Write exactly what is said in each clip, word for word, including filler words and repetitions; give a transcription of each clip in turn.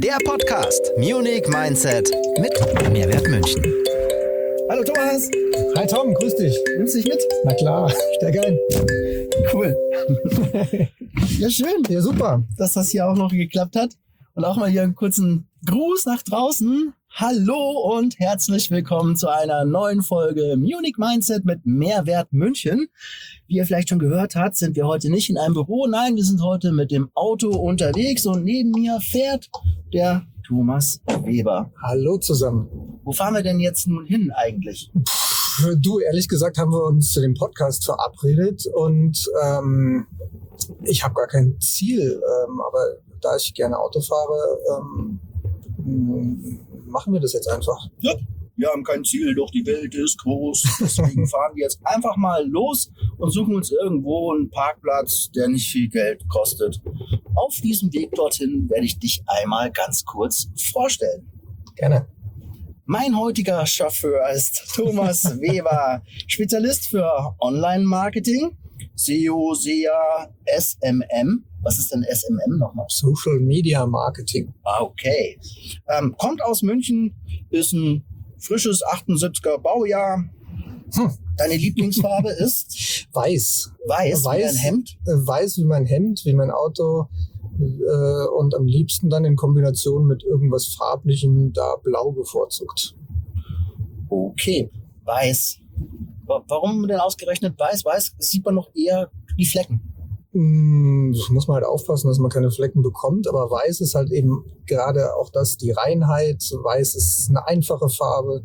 Der Podcast Munich Mindset mit Mehrwert München. Hallo Thomas. Hi Tom, grüß dich. Nimmst du dich mit? Na klar, steig ein. Cool. Ja, schön. Ja, super. Dass das hier auch noch geklappt hat. Und auch mal hier einen kurzen Gruß nach draußen. Hallo und herzlich willkommen zu einer neuen Folge Munich Mindset mit Mehrwert München. Wie ihr vielleicht schon gehört habt, sind wir heute nicht in einem Büro. Nein, wir sind heute mit dem Auto unterwegs und neben mir fährt der Thomas Weber. Hallo zusammen. Wo fahren wir denn jetzt nun hin eigentlich? Pff, du, ehrlich gesagt haben wir uns zu dem Podcast verabredet und ähm, ich habe gar kein Ziel, ähm, aber da ich gerne Auto fahre, ähm, machen wir das jetzt einfach. Ja, wir haben kein Ziel, doch die Welt ist groß. Deswegen fahren wir jetzt einfach mal los und suchen uns irgendwo einen Parkplatz, der nicht viel Geld kostet. Auf diesem Weg dorthin werde ich dich einmal ganz kurz vorstellen. Gerne. Mein heutiger Chauffeur ist Thomas Weber, Spezialist für Online-Marketing, S E O, S E A, S M M. Was ist denn S M M nochmal? Social Media Marketing. Ah, okay. Ähm, kommt aus München, ist ein frisches achtundsiebziger Baujahr. Hm. Deine Lieblingsfarbe ist? Weiß. Weiß, Weiß wie dein Hemd? Äh, weiß wie mein Hemd, wie mein Auto äh, und am liebsten dann in Kombination mit irgendwas Farblichem, da blau bevorzugt. Okay, weiß. Wa- Warum denn ausgerechnet weiß? Weiß sieht man noch eher die Flecken. Mm, muss man halt aufpassen, dass man keine Flecken bekommt, aber weiß ist halt eben gerade auch das, die Reinheit. Weiß ist eine einfache Farbe.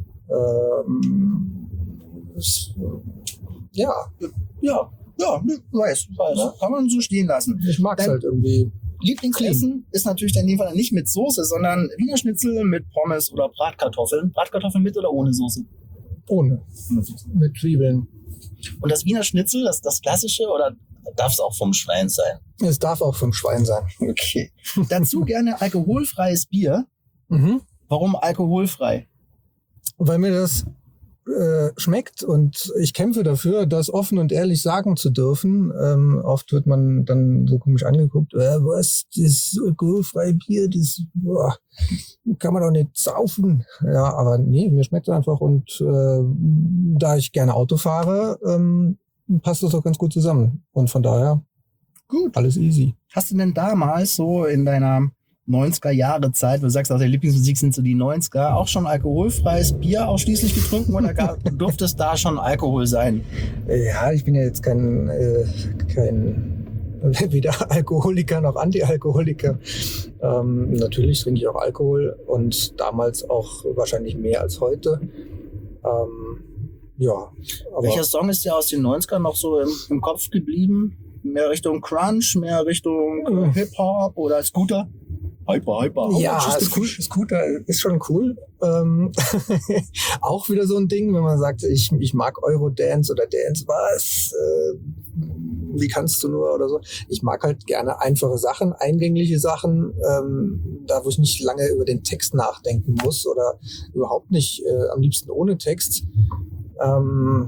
Ähm, ist, ja, Ja, ja, ne, weiß, weiß. Ja. Kann man so stehen lassen. ich mag es Dein halt irgendwie. Lieblingsessen ist natürlich dann in dem Fall nicht mit Soße, sondern Wiener Schnitzel mit Pommes oder Bratkartoffeln. Bratkartoffeln mit oder ohne Soße? Ohne. Mit Zwiebeln. Und das Wiener Schnitzel, das, das klassische, oder darf es auch vom Schwein sein? Es darf auch vom Schwein sein. Okay. Dazu gerne alkoholfreies Bier. Mhm. Warum alkoholfrei? Weil mir das äh, schmeckt und ich kämpfe dafür, das offen und ehrlich sagen zu dürfen. Ähm, oft wird man dann so komisch angeguckt, äh, was, das alkoholfreie Bier, das boah, kann man doch nicht saufen. Ja, aber nee, mir schmeckt es einfach und äh, da ich gerne Auto fahre, ähm, passt das auch ganz gut zusammen. Und von daher, Gut. alles easy. Hast du denn damals so in deiner neunziger-Jahre-Zeit, wo du sagst, auch der Lieblingsmusik sind so die neunziger, auch schon alkoholfreies Bier ausschließlich getrunken oder gar, durfte es da schon Alkohol sein? Ja, ich bin ja jetzt kein, äh, kein weder Alkoholiker noch Anti-Alkoholiker. Ähm, natürlich trinke ich auch Alkohol und damals auch wahrscheinlich mehr als heute. Ähm, ja, aber Welcher Song ist dir aus den neunzigern noch so im, im Kopf geblieben? Mehr Richtung Crunch, mehr Richtung äh, Hip-Hop oder Scooter? Hyper, hyper. ja, just a Scooter, Scooter ist schon cool. Ähm, auch wieder so ein Ding, wenn man sagt, ich, ich mag Eurodance oder Dance, was? Äh, wie kannst du nur oder so? Ich mag halt gerne einfache Sachen, eingängliche Sachen, ähm, da wo ich nicht lange über den Text nachdenken muss oder überhaupt nicht, äh, am liebsten ohne Text. Ähm,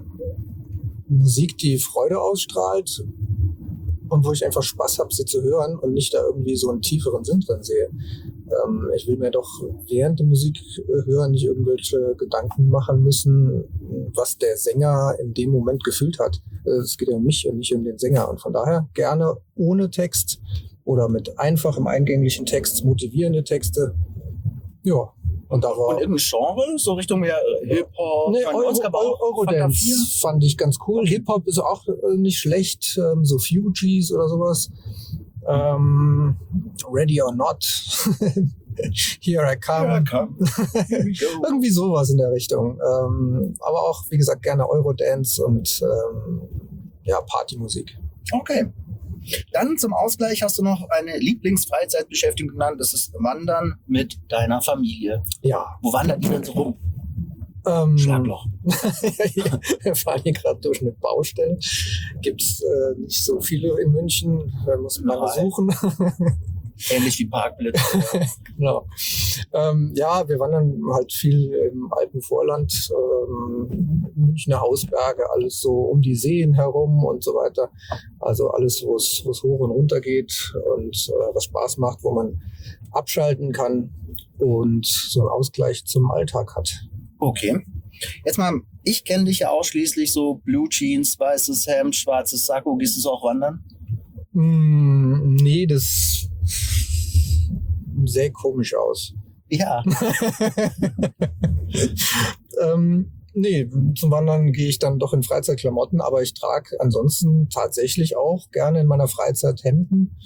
Musik, die Freude ausstrahlt und wo ich einfach Spaß habe, sie zu hören und nicht da irgendwie so einen tieferen Sinn drin sehe. Ähm, ich will mir doch während der Musik hören nicht irgendwelche Gedanken machen müssen, was der Sänger in dem Moment gefühlt hat. Es geht ja um mich und nicht um den Sänger. Und von daher gerne ohne Text oder mit einfachem, eingänglichen Text, motivierende Texte. Ja. Und da war Und irgendein Genre, so Richtung mehr äh, Hip-Hop, Nee, von Euro, Oscar, aber auch Euro, Fanta Eurodance vier? fand ich ganz cool. Hip-Hop ist auch äh, nicht schlecht, ähm, so Fugees oder sowas. Ähm, Ready or Not. Here I come. Ja, komm. Here we go. Irgendwie sowas in der Richtung. Ähm, aber auch, wie gesagt, gerne Eurodance und ähm, ja, Partymusik. Okay. Dann zum Ausgleich hast du noch eine Lieblingsfreizeitbeschäftigung genannt. Das ist Wandern mit deiner Familie. Ja. Wo wandert ihr denn so rum? Ähm, Schlagloch. Wir fahren hier gerade durch eine Baustelle. Gibt es äh, nicht so viele in München. Da muss man lange Nein. suchen. Ähnlich wie Parkplätze. Genau. ähm, ja, wir wandern halt viel im Alpenvorland, ähm, Münchner Hausberge, alles so um die Seen herum und so weiter. Also alles, wo es wo es hoch und runter geht und äh, was Spaß macht, wo man abschalten kann und so einen Ausgleich zum Alltag hat. Okay. Jetzt mal, ich kenne dich ja ausschließlich so Blue Jeans, weißes Hemd, schwarzes Sakko. Gehst du auch wandern? Mm, nee, das sähe komisch aus. Ja. ähm, nee, zum Wandern gehe ich dann doch in Freizeitklamotten, aber ich trage ansonsten tatsächlich auch gerne in meiner Freizeit Hemden.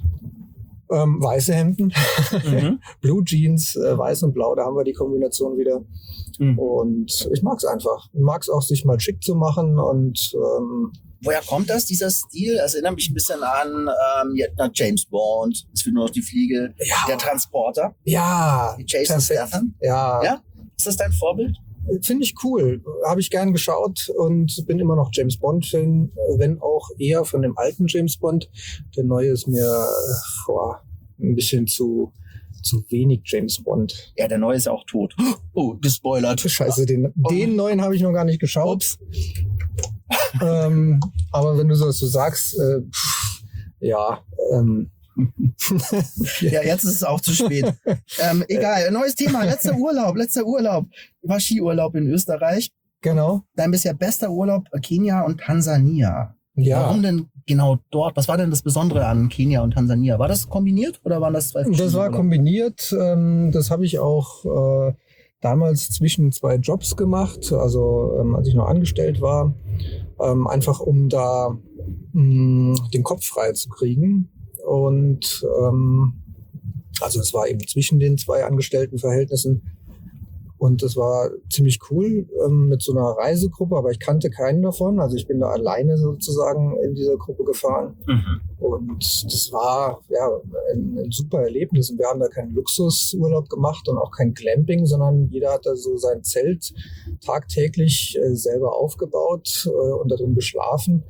Ähm, weiße Hemden, mhm. Blue Jeans, äh, weiß und blau, da haben wir die Kombination wieder. Mhm. Und ich mag es einfach. Ich mag es auch, sich mal schick zu machen. Und ähm, woher kommt das, dieser Stil? Das erinnert mich ein bisschen an ähm, jetzt James Bond. Es fehlt nur noch die Fliege, ja. Der Transporter. Ja. Die Jason Statham. Ja. ja. Ist das dein Vorbild? Finde ich cool. Habe ich gern geschaut und bin immer noch James Bond-Fan, wenn auch eher von dem alten James Bond. Der neue ist mir vor ein bisschen zu, zu wenig James Bond. Ja, der neue ist auch tot. Oh, gespoilert. Scheiße, den, den neuen habe ich noch gar nicht geschaut. ähm, aber wenn du so, so sagst, äh, pff, ja, ähm, ja, jetzt ist es auch zu spät. Ähm, egal, neues Thema. Letzter Urlaub, letzter Urlaub. War Skiurlaub in Österreich. Genau. Dein bisher bester Urlaub Kenia und Tansania. Ja. Warum denn genau dort? Was war denn das Besondere an Kenia und Tansania? War das kombiniert oder waren das zwei verschiedene? Das war Urlaub? kombiniert. Ähm, das habe ich auch äh, damals zwischen zwei Jobs gemacht, also ähm, als ich noch angestellt war. Ähm, einfach um da mh, den Kopf frei zu kriegen. Und ähm, also es war eben zwischen den zwei Angestelltenverhältnissen und das war ziemlich cool ähm, mit so einer Reisegruppe, aber ich kannte keinen davon, also ich bin da alleine sozusagen in dieser Gruppe gefahren mhm. und das war ja ein, ein super Erlebnis und wir haben da keinen Luxusurlaub gemacht und auch kein Glamping, sondern jeder hat da so sein Zelt tagtäglich äh, selber aufgebaut äh, und darin geschlafen.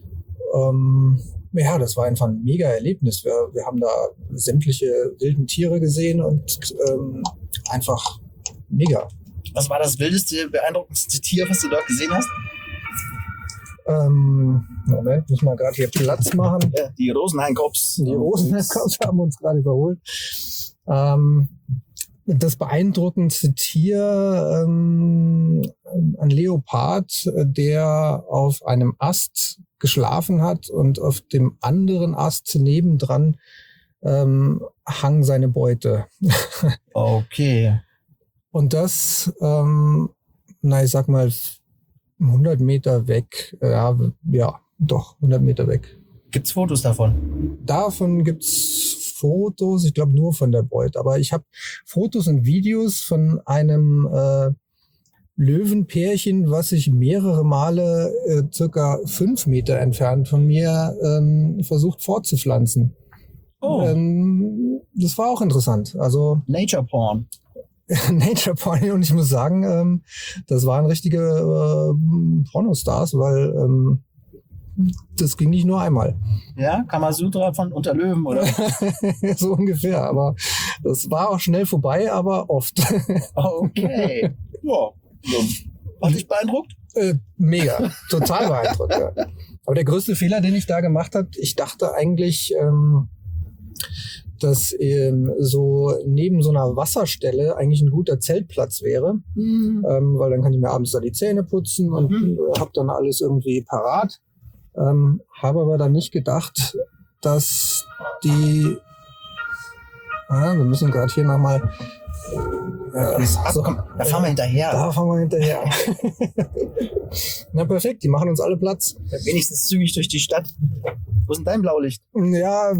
Ähm, Ja, das war einfach ein mega Erlebnis. Wir, wir haben da sämtliche wilden Tiere gesehen und ähm, einfach mega. Was war das wildeste, beeindruckendste Tier, was du dort gesehen hast? Ähm, Moment, muss mal gerade hier Platz machen. Ja, die Rosenhainkops. Die Rosenhainkops haben uns gerade überholt. Ähm, das beeindruckendste Tier, ähm, ein Leopard, der auf einem Ast geschlafen hat und auf dem anderen Ast nebendran ähm, hang seine Beute. Okay. Und das, ähm, na ich sag mal, hundert Meter weg, ja, ja, doch, hundert Meter weg. Gibt's Fotos davon? Davon gibt's Fotos, ich glaube nur von der Beute, aber ich habe Fotos und Videos von einem äh, Löwenpärchen, was sich mehrere Male äh, circa fünf Meter entfernt von mir ähm, versucht fortzupflanzen. Oh. Ähm, das war auch interessant. Also Nature Porn. Nature Porn. Und ich muss sagen, ähm, das waren richtige äh, Pornostars, weil ähm, das ging nicht nur einmal. Ja, Kamasutra von unter Löwen, oder? So ungefähr. Aber das war auch schnell vorbei, aber oft. Okay. Ja. Hat dich beeindruckt? Äh, mega, total beeindruckt. Ja. Aber der größte Fehler, den ich da gemacht habe, ich dachte eigentlich, ähm, dass ähm, so neben so einer Wasserstelle eigentlich ein guter Zeltplatz wäre, mhm. ähm, weil dann kann ich mir abends da die Zähne putzen und mhm. äh, habe dann alles irgendwie parat. Ähm, habe aber dann nicht gedacht, dass die... Ah, wir müssen gerade hier nochmal... Ja, so, komm, da fahren wir hinterher. Da fahren wir hinterher. Na perfekt, die machen uns alle Platz. Ja, wenigstens zügig durch die Stadt. Wo ist denn dein Blaulicht? Ja,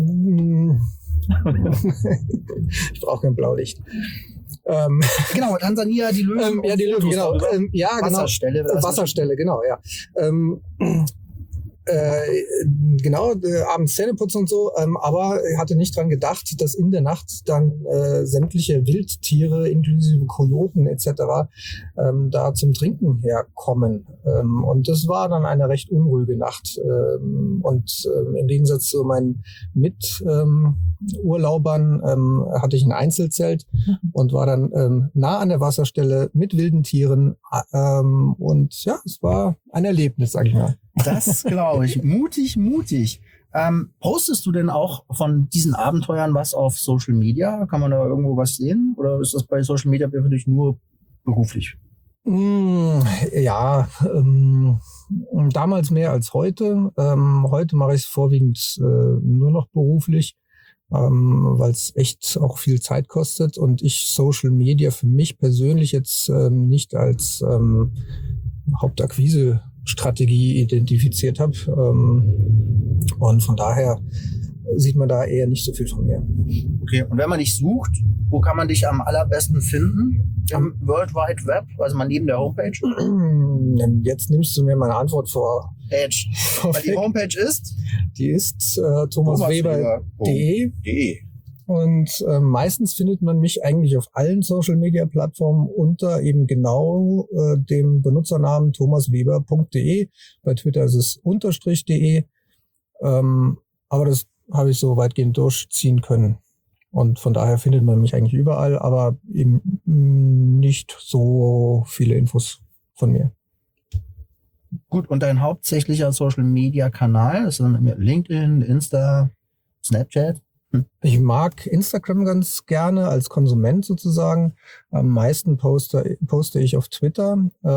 ich brauche kein Blaulicht. Ähm, genau, Tansania, die Löwen. Ähm, ja, die Löwen, genau. Ähm, ja, Wasserstelle. Genau. Wasserstelle, genau, ja. Ähm, Äh, genau, äh, abends Zähneputzen und so, ähm, aber ich hatte nicht dran gedacht, dass in der Nacht dann äh, sämtliche Wildtiere inklusive Kojoten et cetera ähm, da zum Trinken herkommen. Ähm, und das war dann eine recht unruhige Nacht. Ähm, und ähm, im Gegensatz zu meinen Miturlaubern ähm, hatte ich ein Einzelzelt und war dann ähm, nah an der Wasserstelle mit wilden Tieren. Ähm, und ja, es war ein Erlebnis, sag ich mal. Das glaube ich. Mutig, mutig. Ähm, postest du denn auch von diesen Abenteuern was auf Social Media? Kann man da irgendwo was sehen? Oder ist das bei Social Media für dich nur beruflich? Mm, ja, ähm, damals mehr als heute. Ähm, heute mache ich es vorwiegend äh, nur noch beruflich, ähm, weil es echt auch viel Zeit kostet und ich Social Media für mich persönlich jetzt ähm, nicht als ähm, Hauptakquise-Strategie identifiziert habe. Ähm, und von daher sieht man da eher nicht so viel von mir. Okay, und wenn man dich sucht, wo kann man dich am allerbesten finden? Im World Wide Web, also mal neben der Homepage? Jetzt nimmst du mir meine Antwort vor. Edge. Weil die Homepage ist? Die ist äh, thomas weber punkt de. Und äh, meistens findet man mich eigentlich auf allen Social-Media-Plattformen unter eben genau äh, dem Benutzernamen thomas weber punkt de. Bei Twitter ist es unterstrich de. Ähm, aber das habe ich so weitgehend durchziehen können. Und von daher findet man mich eigentlich überall, aber eben nicht so viele Infos von mir. Gut, und dein hauptsächlicher Social-Media-Kanal ist dann LinkedIn, Insta, Snapchat? Hm. Ich mag Instagram ganz gerne als Konsument sozusagen. Am meisten poste, poste ich auf Twitter,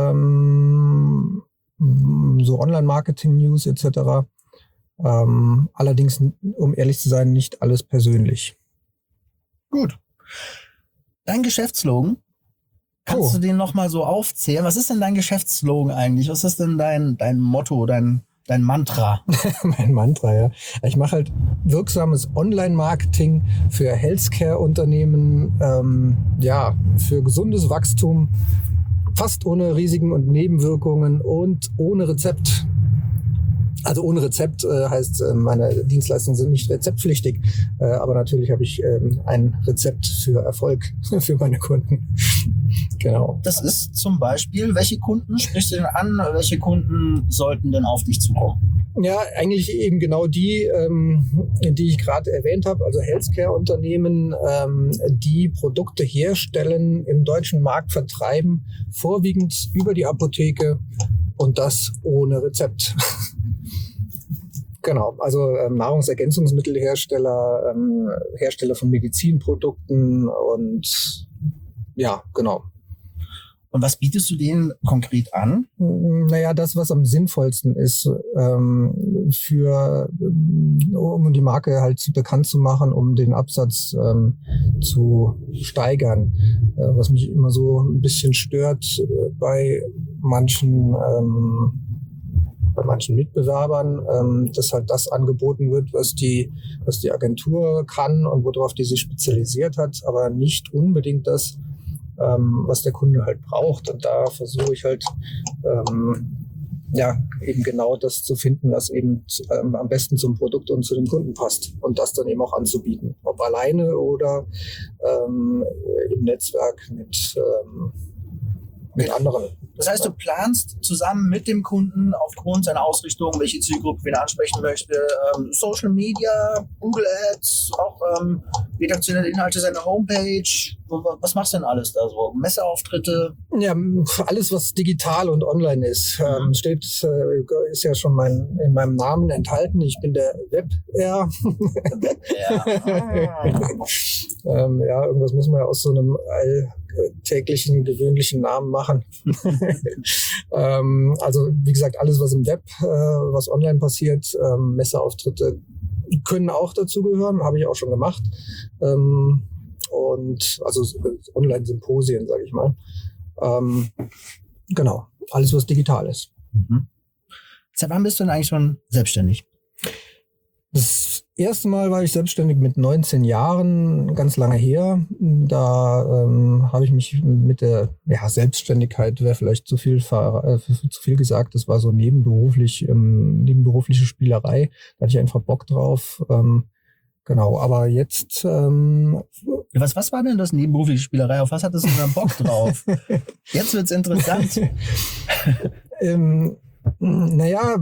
ähm, so Online-Marketing-News et cetera. Ähm, allerdings, um ehrlich zu sein, nicht alles persönlich. Gut. Dein Geschäftsslogan, kannst Oh. du den nochmal so aufzählen? Was ist denn dein Geschäftsslogan eigentlich? Was ist denn dein, dein Motto, dein, dein Mantra? Mein Mantra, ja. Ich mache halt wirksames Online-Marketing für Healthcare-Unternehmen, ähm, ja, für gesundes Wachstum, fast ohne Risiken und Nebenwirkungen und ohne Rezept. Also ohne Rezept äh, heißt, äh, meine Dienstleistungen sind nicht rezeptpflichtig, äh, aber natürlich habe ich ähm, ein Rezept für Erfolg für meine Kunden. Genau. Das ist zum Beispiel, welche Kunden sprichst du denn an? Welche Kunden sollten denn auf dich zukommen? Ja, eigentlich eben genau die, ähm, die ich gerade erwähnt habe, also Healthcare-Unternehmen, ähm, die Produkte herstellen, im deutschen Markt vertreiben, vorwiegend über die Apotheke und das ohne Rezept. Genau, also ähm, Nahrungsergänzungsmittelhersteller, ähm, Hersteller von Medizinprodukten und ja, genau. Und was bietest du denen konkret an? Naja, das, was am sinnvollsten ist, ähm, für, um die Marke halt bekannt zu machen, um den Absatz ähm, zu steigern. Äh, was mich immer so ein bisschen stört äh, bei manchen ähm, bei manchen Mitbewerbern, ähm, dass halt das angeboten wird, was die, was die Agentur kann und worauf die sich spezialisiert hat, aber nicht unbedingt das, ähm, was der Kunde halt braucht. Und da versuche ich halt, ähm, ja, eben genau das zu finden, was eben zu, ähm, am besten zum Produkt und zu dem Kunden passt und das dann eben auch anzubieten. Ob alleine oder ähm, im Netzwerk mit, ähm, mit anderen. Das heißt, du planst zusammen mit dem Kunden aufgrund seiner Ausrichtung, welche Zielgruppe wen er ansprechen möchte, ähm, Social Media, Google Ads, auch ähm, redaktionelle Inhalte seiner Homepage. Was machst du denn alles da so? Messeauftritte? Ja, alles, was digital und online ist, ähm, steht, äh, ist ja schon mein, in meinem Namen enthalten. Ich bin der Web-R. Ja. ähm, ja, irgendwas muss man ja aus so einem alltäglichen, gewöhnlichen Namen machen. ähm, also, wie gesagt, alles, was im Web, äh, was online passiert, ähm, Messeauftritte können auch dazugehören, habe ich auch schon gemacht. Ähm, und also Online-Symposien, sage ich mal. Ähm, genau, alles, was digital ist. Mhm. Seit wann bist du denn eigentlich schon selbstständig? Das erste Mal war ich selbstständig mit neunzehn Jahren, ganz lange her. Da ähm, habe ich mich mit der ja, Selbstständigkeit, wäre vielleicht zu viel, äh, zu viel gesagt, das war so nebenberuflich, ähm, nebenberufliche Spielerei. Da hatte ich einfach Bock drauf. Ähm, genau, aber jetzt... Ähm, was, was war denn das nebenberufliche Spielerei? Auf was hattest du denn Bock drauf? Jetzt wird's interessant. ähm, naja...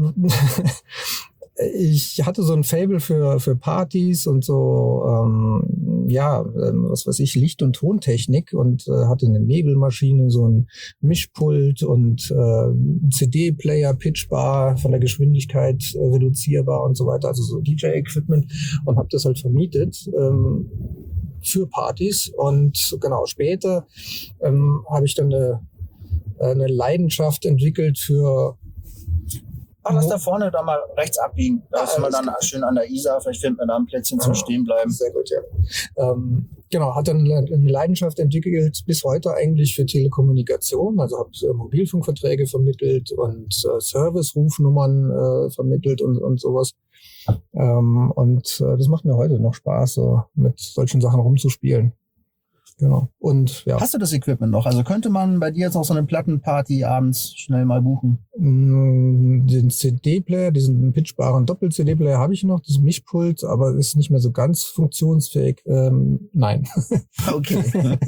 Ich hatte so ein Faible für, für Partys und so, ähm, ja, ähm, was weiß ich, Licht- und Tontechnik und äh, hatte eine Nebelmaschine, so ein Mischpult und äh, C D-Player, Pitchbar, von der Geschwindigkeit äh, reduzierbar und so weiter, also so D J-Equipment und habe das halt vermietet ähm, für Partys und genau, später ähm, habe ich dann eine, eine Leidenschaft entwickelt für Ach, lass da vorne da mal rechts abbiegen. Da Ah, ist man dann klar. schön an der Isar. Vielleicht findet man da ein Plätzchen zum Stehen bleiben. Sehr gut, ja. Ähm, genau, hat dann eine Leidenschaft entwickelt bis heute eigentlich für Telekommunikation. Also habe äh, Mobilfunkverträge vermittelt und äh, Service-Rufnummern äh, vermittelt und, und sowas. Ähm, und äh, das macht mir heute noch Spaß, so mit solchen Sachen rumzuspielen. Genau. Und ja. Hast du das Equipment noch? Also könnte man bei dir jetzt noch so eine Plattenparty abends schnell mal buchen? Den C D-Player, diesen pitchbaren Doppel-C D-Player habe ich noch, das Mischpult, aber ist nicht mehr so ganz funktionsfähig. Ähm, nein. Okay.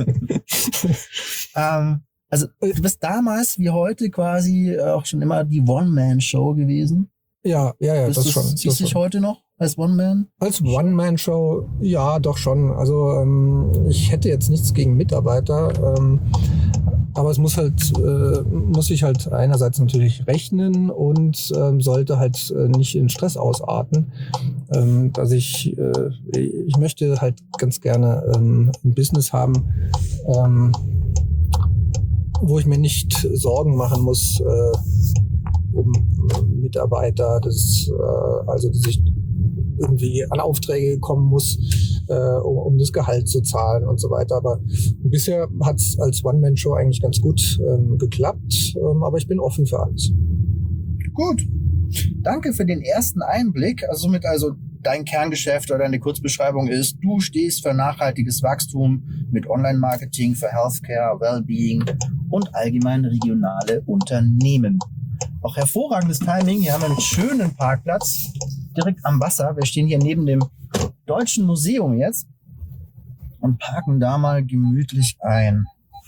ähm, also du bist damals wie heute quasi auch schon immer die One-Man-Show gewesen. Ja, ja, ja, Bist das du, schon. Siehst das du dich schon. heute noch als One-Man? Als One-Man-Show, ja, doch schon. Also ähm, ich hätte jetzt nichts gegen Mitarbeiter, ähm, aber es muss halt, äh, muss ich halt einerseits natürlich rechnen und ähm, sollte halt äh, nicht in Stress ausarten. Ähm, dass ich, äh, ich möchte halt ganz gerne ähm, ein Business haben, ähm, wo ich mir nicht Sorgen machen muss äh, um äh, Mitarbeiter, das, äh, also dass ich irgendwie an Aufträge kommen muss, äh, um, um das Gehalt zu zahlen und so weiter. Aber bisher hat es als One-Man-Show eigentlich ganz gut ähm, geklappt, ähm, aber ich bin offen für alles. Gut. Danke für den ersten Einblick. Also somit also dein Kerngeschäft oder deine Kurzbeschreibung ist, du stehst für nachhaltiges Wachstum mit Online-Marketing für Healthcare, Wellbeing und allgemein regionale Unternehmen. Auch hervorragendes Timing. Hier haben wir einen schönen Parkplatz direkt am Wasser. Wir stehen hier neben dem Deutschen Museum jetzt und parken da mal gemütlich ein.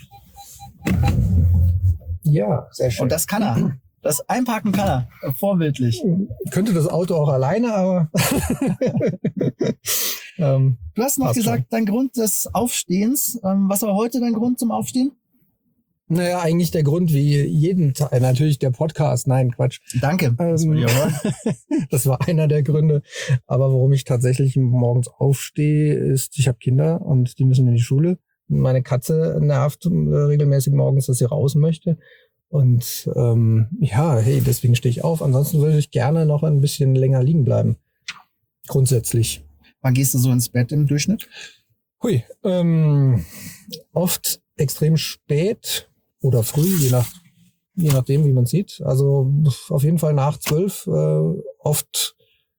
Ja, sehr schön. Und das kann er. Das Einparken kann er. Vorbildlich. Könnte das Auto auch alleine, aber ähm, Du hast noch passt gesagt, schon. dein Grund des Aufstehens. Ähm, was war heute dein Grund zum Aufstehen? Naja, eigentlich der Grund wie jeden Tag, natürlich der Podcast, nein, Quatsch. Danke. Das Ähm, will ich hören. Das war einer der Gründe. Aber warum ich tatsächlich morgens aufstehe, ist, ich habe Kinder und die müssen in die Schule. Meine Katze nervt äh, regelmäßig morgens, dass sie raus möchte. Und ähm, ja, hey, deswegen stehe ich auf. Ansonsten würde ich gerne noch ein bisschen länger liegen bleiben. Grundsätzlich. Wann gehst du so ins Bett im Durchschnitt? Hui, ähm, oft extrem spät oder früh, je nach je nachdem, wie man sieht. Also auf jeden Fall nach zwölf, äh, oft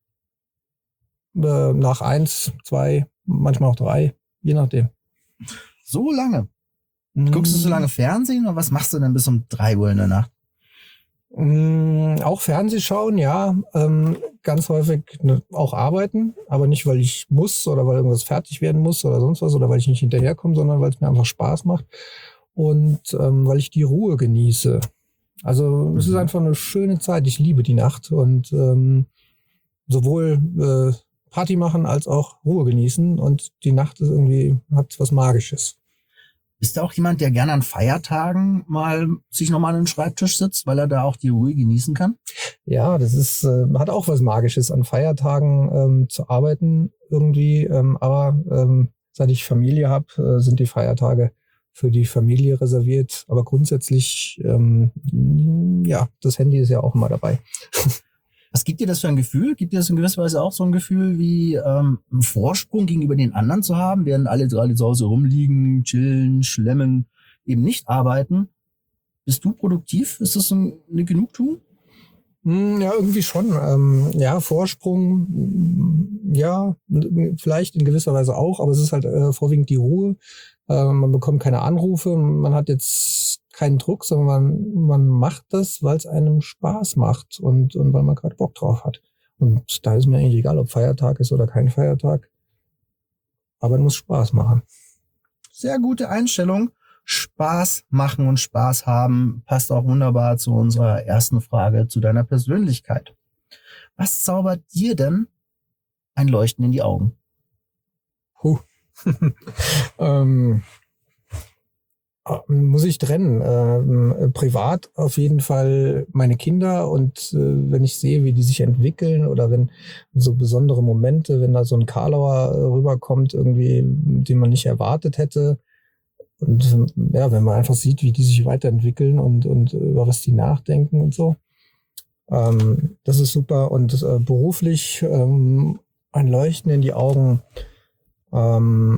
äh, nach eins, zwei, manchmal auch drei, je nachdem. So lange? Guckst du so lange Fernsehen oder was machst du denn bis um drei Uhr in der Nacht? Mm, auch Fernseh schauen, ja. Ähm, ganz häufig ne, auch arbeiten, aber nicht, weil ich muss oder weil irgendwas fertig werden muss oder sonst was oder weil ich nicht hinterherkomme, sondern weil es mir einfach Spaß macht und ähm, weil ich die Ruhe genieße. Also es ist Mhm. einfach eine schöne Zeit. Ich liebe die Nacht und ähm, sowohl äh, Party machen als auch Ruhe genießen und die Nacht ist irgendwie, hat was Magisches. Bist du auch jemand, der gerne an Feiertagen mal sich nochmal an den Schreibtisch sitzt, weil er da auch die Ruhe genießen kann? Ja, das ist, äh, hat auch was Magisches, an Feiertagen ähm, zu arbeiten irgendwie. Ähm, aber ähm, seit ich Familie habe, äh, sind die Feiertage für die Familie reserviert. Aber grundsätzlich, ähm, ja, das Handy ist ja auch immer dabei. Was gibt dir das für ein Gefühl? Gibt dir das in gewisser Weise auch so ein Gefühl wie ähm, einen Vorsprung gegenüber den anderen zu haben, während alle gerade zu Hause rumliegen, chillen, schlemmen, eben nicht arbeiten? Bist du produktiv? Ist das so eine Genugtuung? Ja, irgendwie schon. Ähm, ja, Vorsprung, ja, vielleicht in gewisser Weise auch, aber es ist halt äh, vorwiegend die Ruhe. Äh, man bekommt keine Anrufe, man hat jetzt keinen Druck, sondern man, man macht das, weil es einem Spaß macht und, und weil man gerade Bock drauf hat. Und da ist mir eigentlich egal, ob Feiertag ist oder kein Feiertag. Aber es muss Spaß machen. Sehr gute Einstellung. Spaß machen und Spaß haben passt auch wunderbar zu unserer ersten Frage, zu deiner Persönlichkeit. Was zaubert dir denn ein Leuchten in die Augen? Puh. ähm, muss ich trennen. Ähm, privat auf jeden Fall meine Kinder und äh, wenn ich sehe, wie die sich entwickeln oder wenn so besondere Momente, wenn da so ein Karlauer äh, rüberkommt, irgendwie, den man nicht erwartet hätte. Und ja, wenn man einfach sieht, wie die sich weiterentwickeln und, und über was die nachdenken und so. Ähm, das ist super. Und äh, beruflich ähm, ein Leuchten in die Augen. Ähm,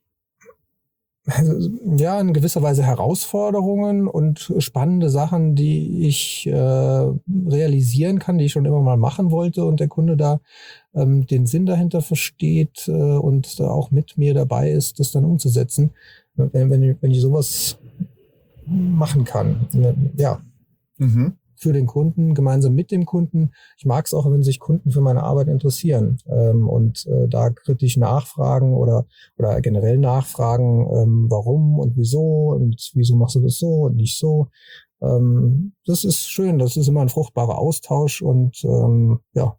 ja, in gewisser Weise Herausforderungen und spannende Sachen, die ich äh, realisieren kann, die ich schon immer mal machen wollte und der Kunde da ähm, den Sinn dahinter versteht äh, und auch mit mir dabei ist, das dann umzusetzen. Wenn, wenn, ich, wenn ich sowas machen kann, ja, mhm. für den Kunden, gemeinsam mit dem Kunden. Ich mag es auch, wenn sich Kunden für meine Arbeit interessieren ähm, und äh, da kritisch nachfragen oder, oder generell nachfragen, ähm, warum und wieso und wieso machst du das so und nicht so. Ähm, das ist schön, das ist immer ein fruchtbarer Austausch und ähm, ja,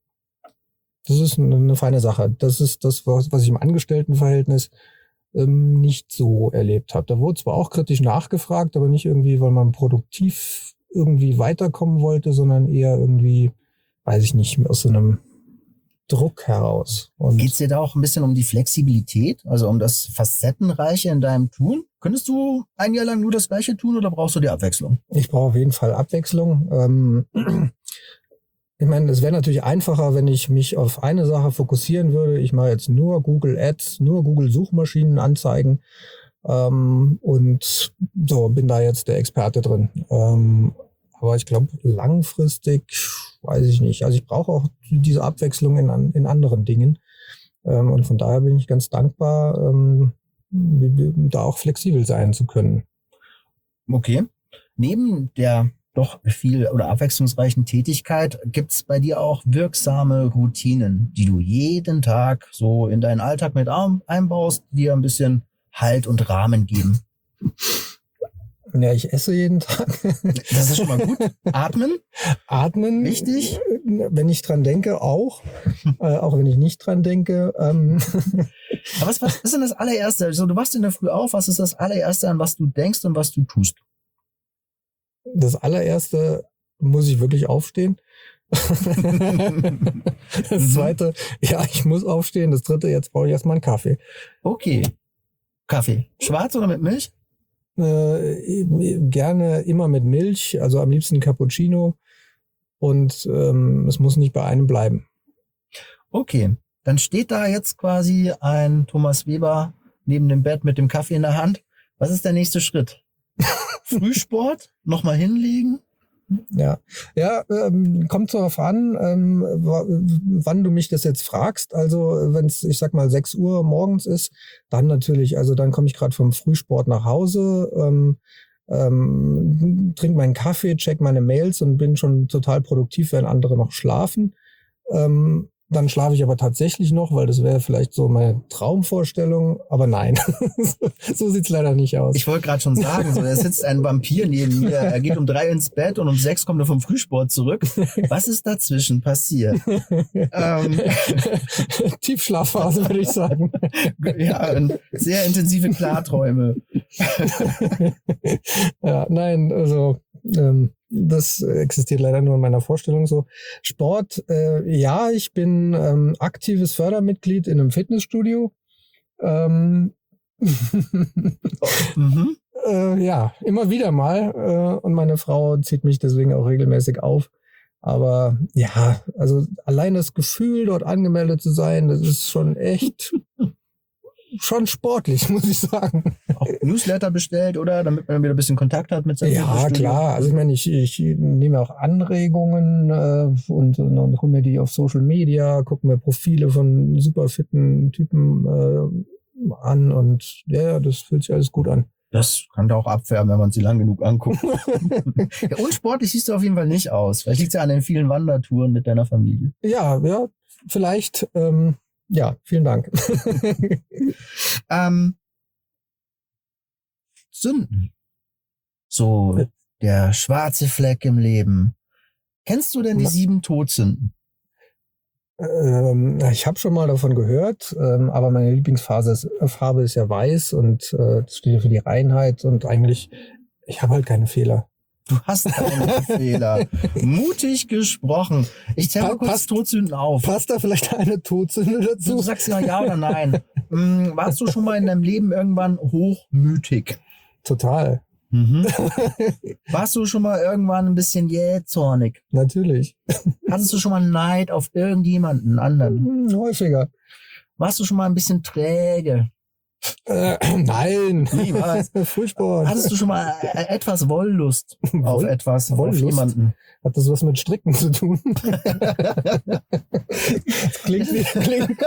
das ist eine, eine feine Sache. Das ist das, was, was ich im Angestelltenverhältnis nicht so erlebt habe. Da wurde zwar auch kritisch nachgefragt, aber nicht irgendwie, weil man produktiv irgendwie weiterkommen wollte, sondern eher irgendwie, weiß ich nicht, aus so einem Druck heraus. Geht es dir da auch ein bisschen um die Flexibilität, also um das Facettenreiche in deinem Tun? Könntest du ein Jahr lang nur das Gleiche tun oder brauchst du die Abwechslung? Ich brauche auf jeden Fall Abwechslung. Ähm, Ich meine, es wäre natürlich einfacher, wenn ich mich auf eine Sache fokussieren würde. Ich mache jetzt nur Google Ads, nur Google Suchmaschinenanzeigen ähm, und so bin da jetzt der Experte drin. Ähm, aber ich glaube, langfristig weiß ich nicht. Also ich brauche auch diese Abwechslung in, in anderen Dingen. Ähm, und von daher bin ich ganz dankbar, ähm, da auch flexibel sein zu können. Okay. Neben der doch viel oder abwechslungsreichen Tätigkeit gibt es bei dir auch wirksame Routinen, die du jeden Tag so in deinen Alltag mit einbaust, die dir ein bisschen Halt und Rahmen geben. Ja, ich esse jeden Tag. Das ist schon mal gut. Atmen? Atmen. Wichtig. Wenn ich dran denke, auch. äh, auch wenn ich nicht dran denke. Ähm. Aber was, was ist denn das allererste? Also du wachst in der Früh auf, was ist das allererste, an was du denkst und was du tust? Das allererste, muss ich wirklich aufstehen. Das zweite, ja, ich muss aufstehen. Das dritte, jetzt brauche ich erstmal einen Kaffee. Okay. Kaffee. Schwarz oder mit Milch? Äh, gerne immer mit Milch, also am liebsten Cappuccino. Und ähm, es muss nicht bei einem bleiben. Okay. Dann steht da jetzt quasi ein Thomas Weber neben dem Bett mit dem Kaffee in der Hand. Was ist der nächste Schritt? Frühsport? Nochmal hinlegen? Ja, ja, ähm, kommt darauf an, ähm, w- wann du mich das jetzt fragst. Also wenn es, ich sag mal, sechs Uhr morgens ist, dann natürlich, also dann komme ich gerade vom Frühsport nach Hause, ähm, ähm, trinke meinen Kaffee, check meine Mails und bin schon total produktiv, wenn andere noch schlafen. Ähm, Dann schlafe ich aber tatsächlich noch, weil das wäre vielleicht so meine Traumvorstellung. Aber nein, so sieht's leider nicht aus. Ich wollte gerade schon sagen, so, da sitzt ein Vampir neben mir. Er geht um drei ins Bett und um sechs kommt er vom Frühsport zurück. Was ist dazwischen passiert? ähm, Tiefschlafphase, würde ich sagen. Ja, sehr intensive Klarträume. Ja, nein, also ähm, das existiert leider nur in meiner Vorstellung so. Sport, äh, ja, ich bin ähm, aktives Fördermitglied in einem Fitnessstudio. Ähm, mhm. äh, ja, immer wieder mal. Äh, und meine Frau zieht mich deswegen auch regelmäßig auf. Aber ja, also allein das Gefühl, dort angemeldet zu sein, das ist schon echt schon sportlich, muss ich sagen. Auch Newsletter bestellt, oder? Damit man wieder ein bisschen Kontakt hat mit seinem Ja, Studio. klar. Also ich meine, ich, ich nehme auch Anregungen äh, und, und, und hole mir die auf Social Media, gucke mir Profile von super fitten Typen äh, an und ja, das fühlt sich alles gut an. Das kann da auch abfärben, wenn man sie lang genug anguckt. Ja, unsportlich siehst du auf jeden Fall nicht aus. Vielleicht liegt es ja an den vielen Wandertouren mit deiner Familie. Ja, ja, vielleicht. Ähm, ja, vielen Dank. ähm, Sünden. So der schwarze Fleck im Leben. Kennst du denn die sieben Todsünden? Ähm, ich habe schon mal davon gehört, ähm, aber meine Lieblingsfarbe ist, Farbe ist ja weiß und äh, das steht ja für die Reinheit und eigentlich, ich habe halt keine Fehler. Du hast keine Fehler. Mutig gesprochen. Ich zähle mal kurz Passt- Todsünden auf. Passt da vielleicht eine Todsünde Du dazu? sagst ja ja oder nein. Hm, warst du schon mal in deinem Leben irgendwann hochmütig? Total, Mhm. Warst du schon mal irgendwann ein bisschen jähzornig? natürlich. Hattest du schon mal Neid auf irgendjemanden anderen? Hm, häufiger. Warst du schon mal ein bisschen träge? Äh, nein. Niemals. Furchtbar. Hattest du schon mal äh, etwas Wollust auf Woll- etwas, auf Wollust? jemanden? Hat das was mit Stricken zu tun? Das klingt wie, klingt,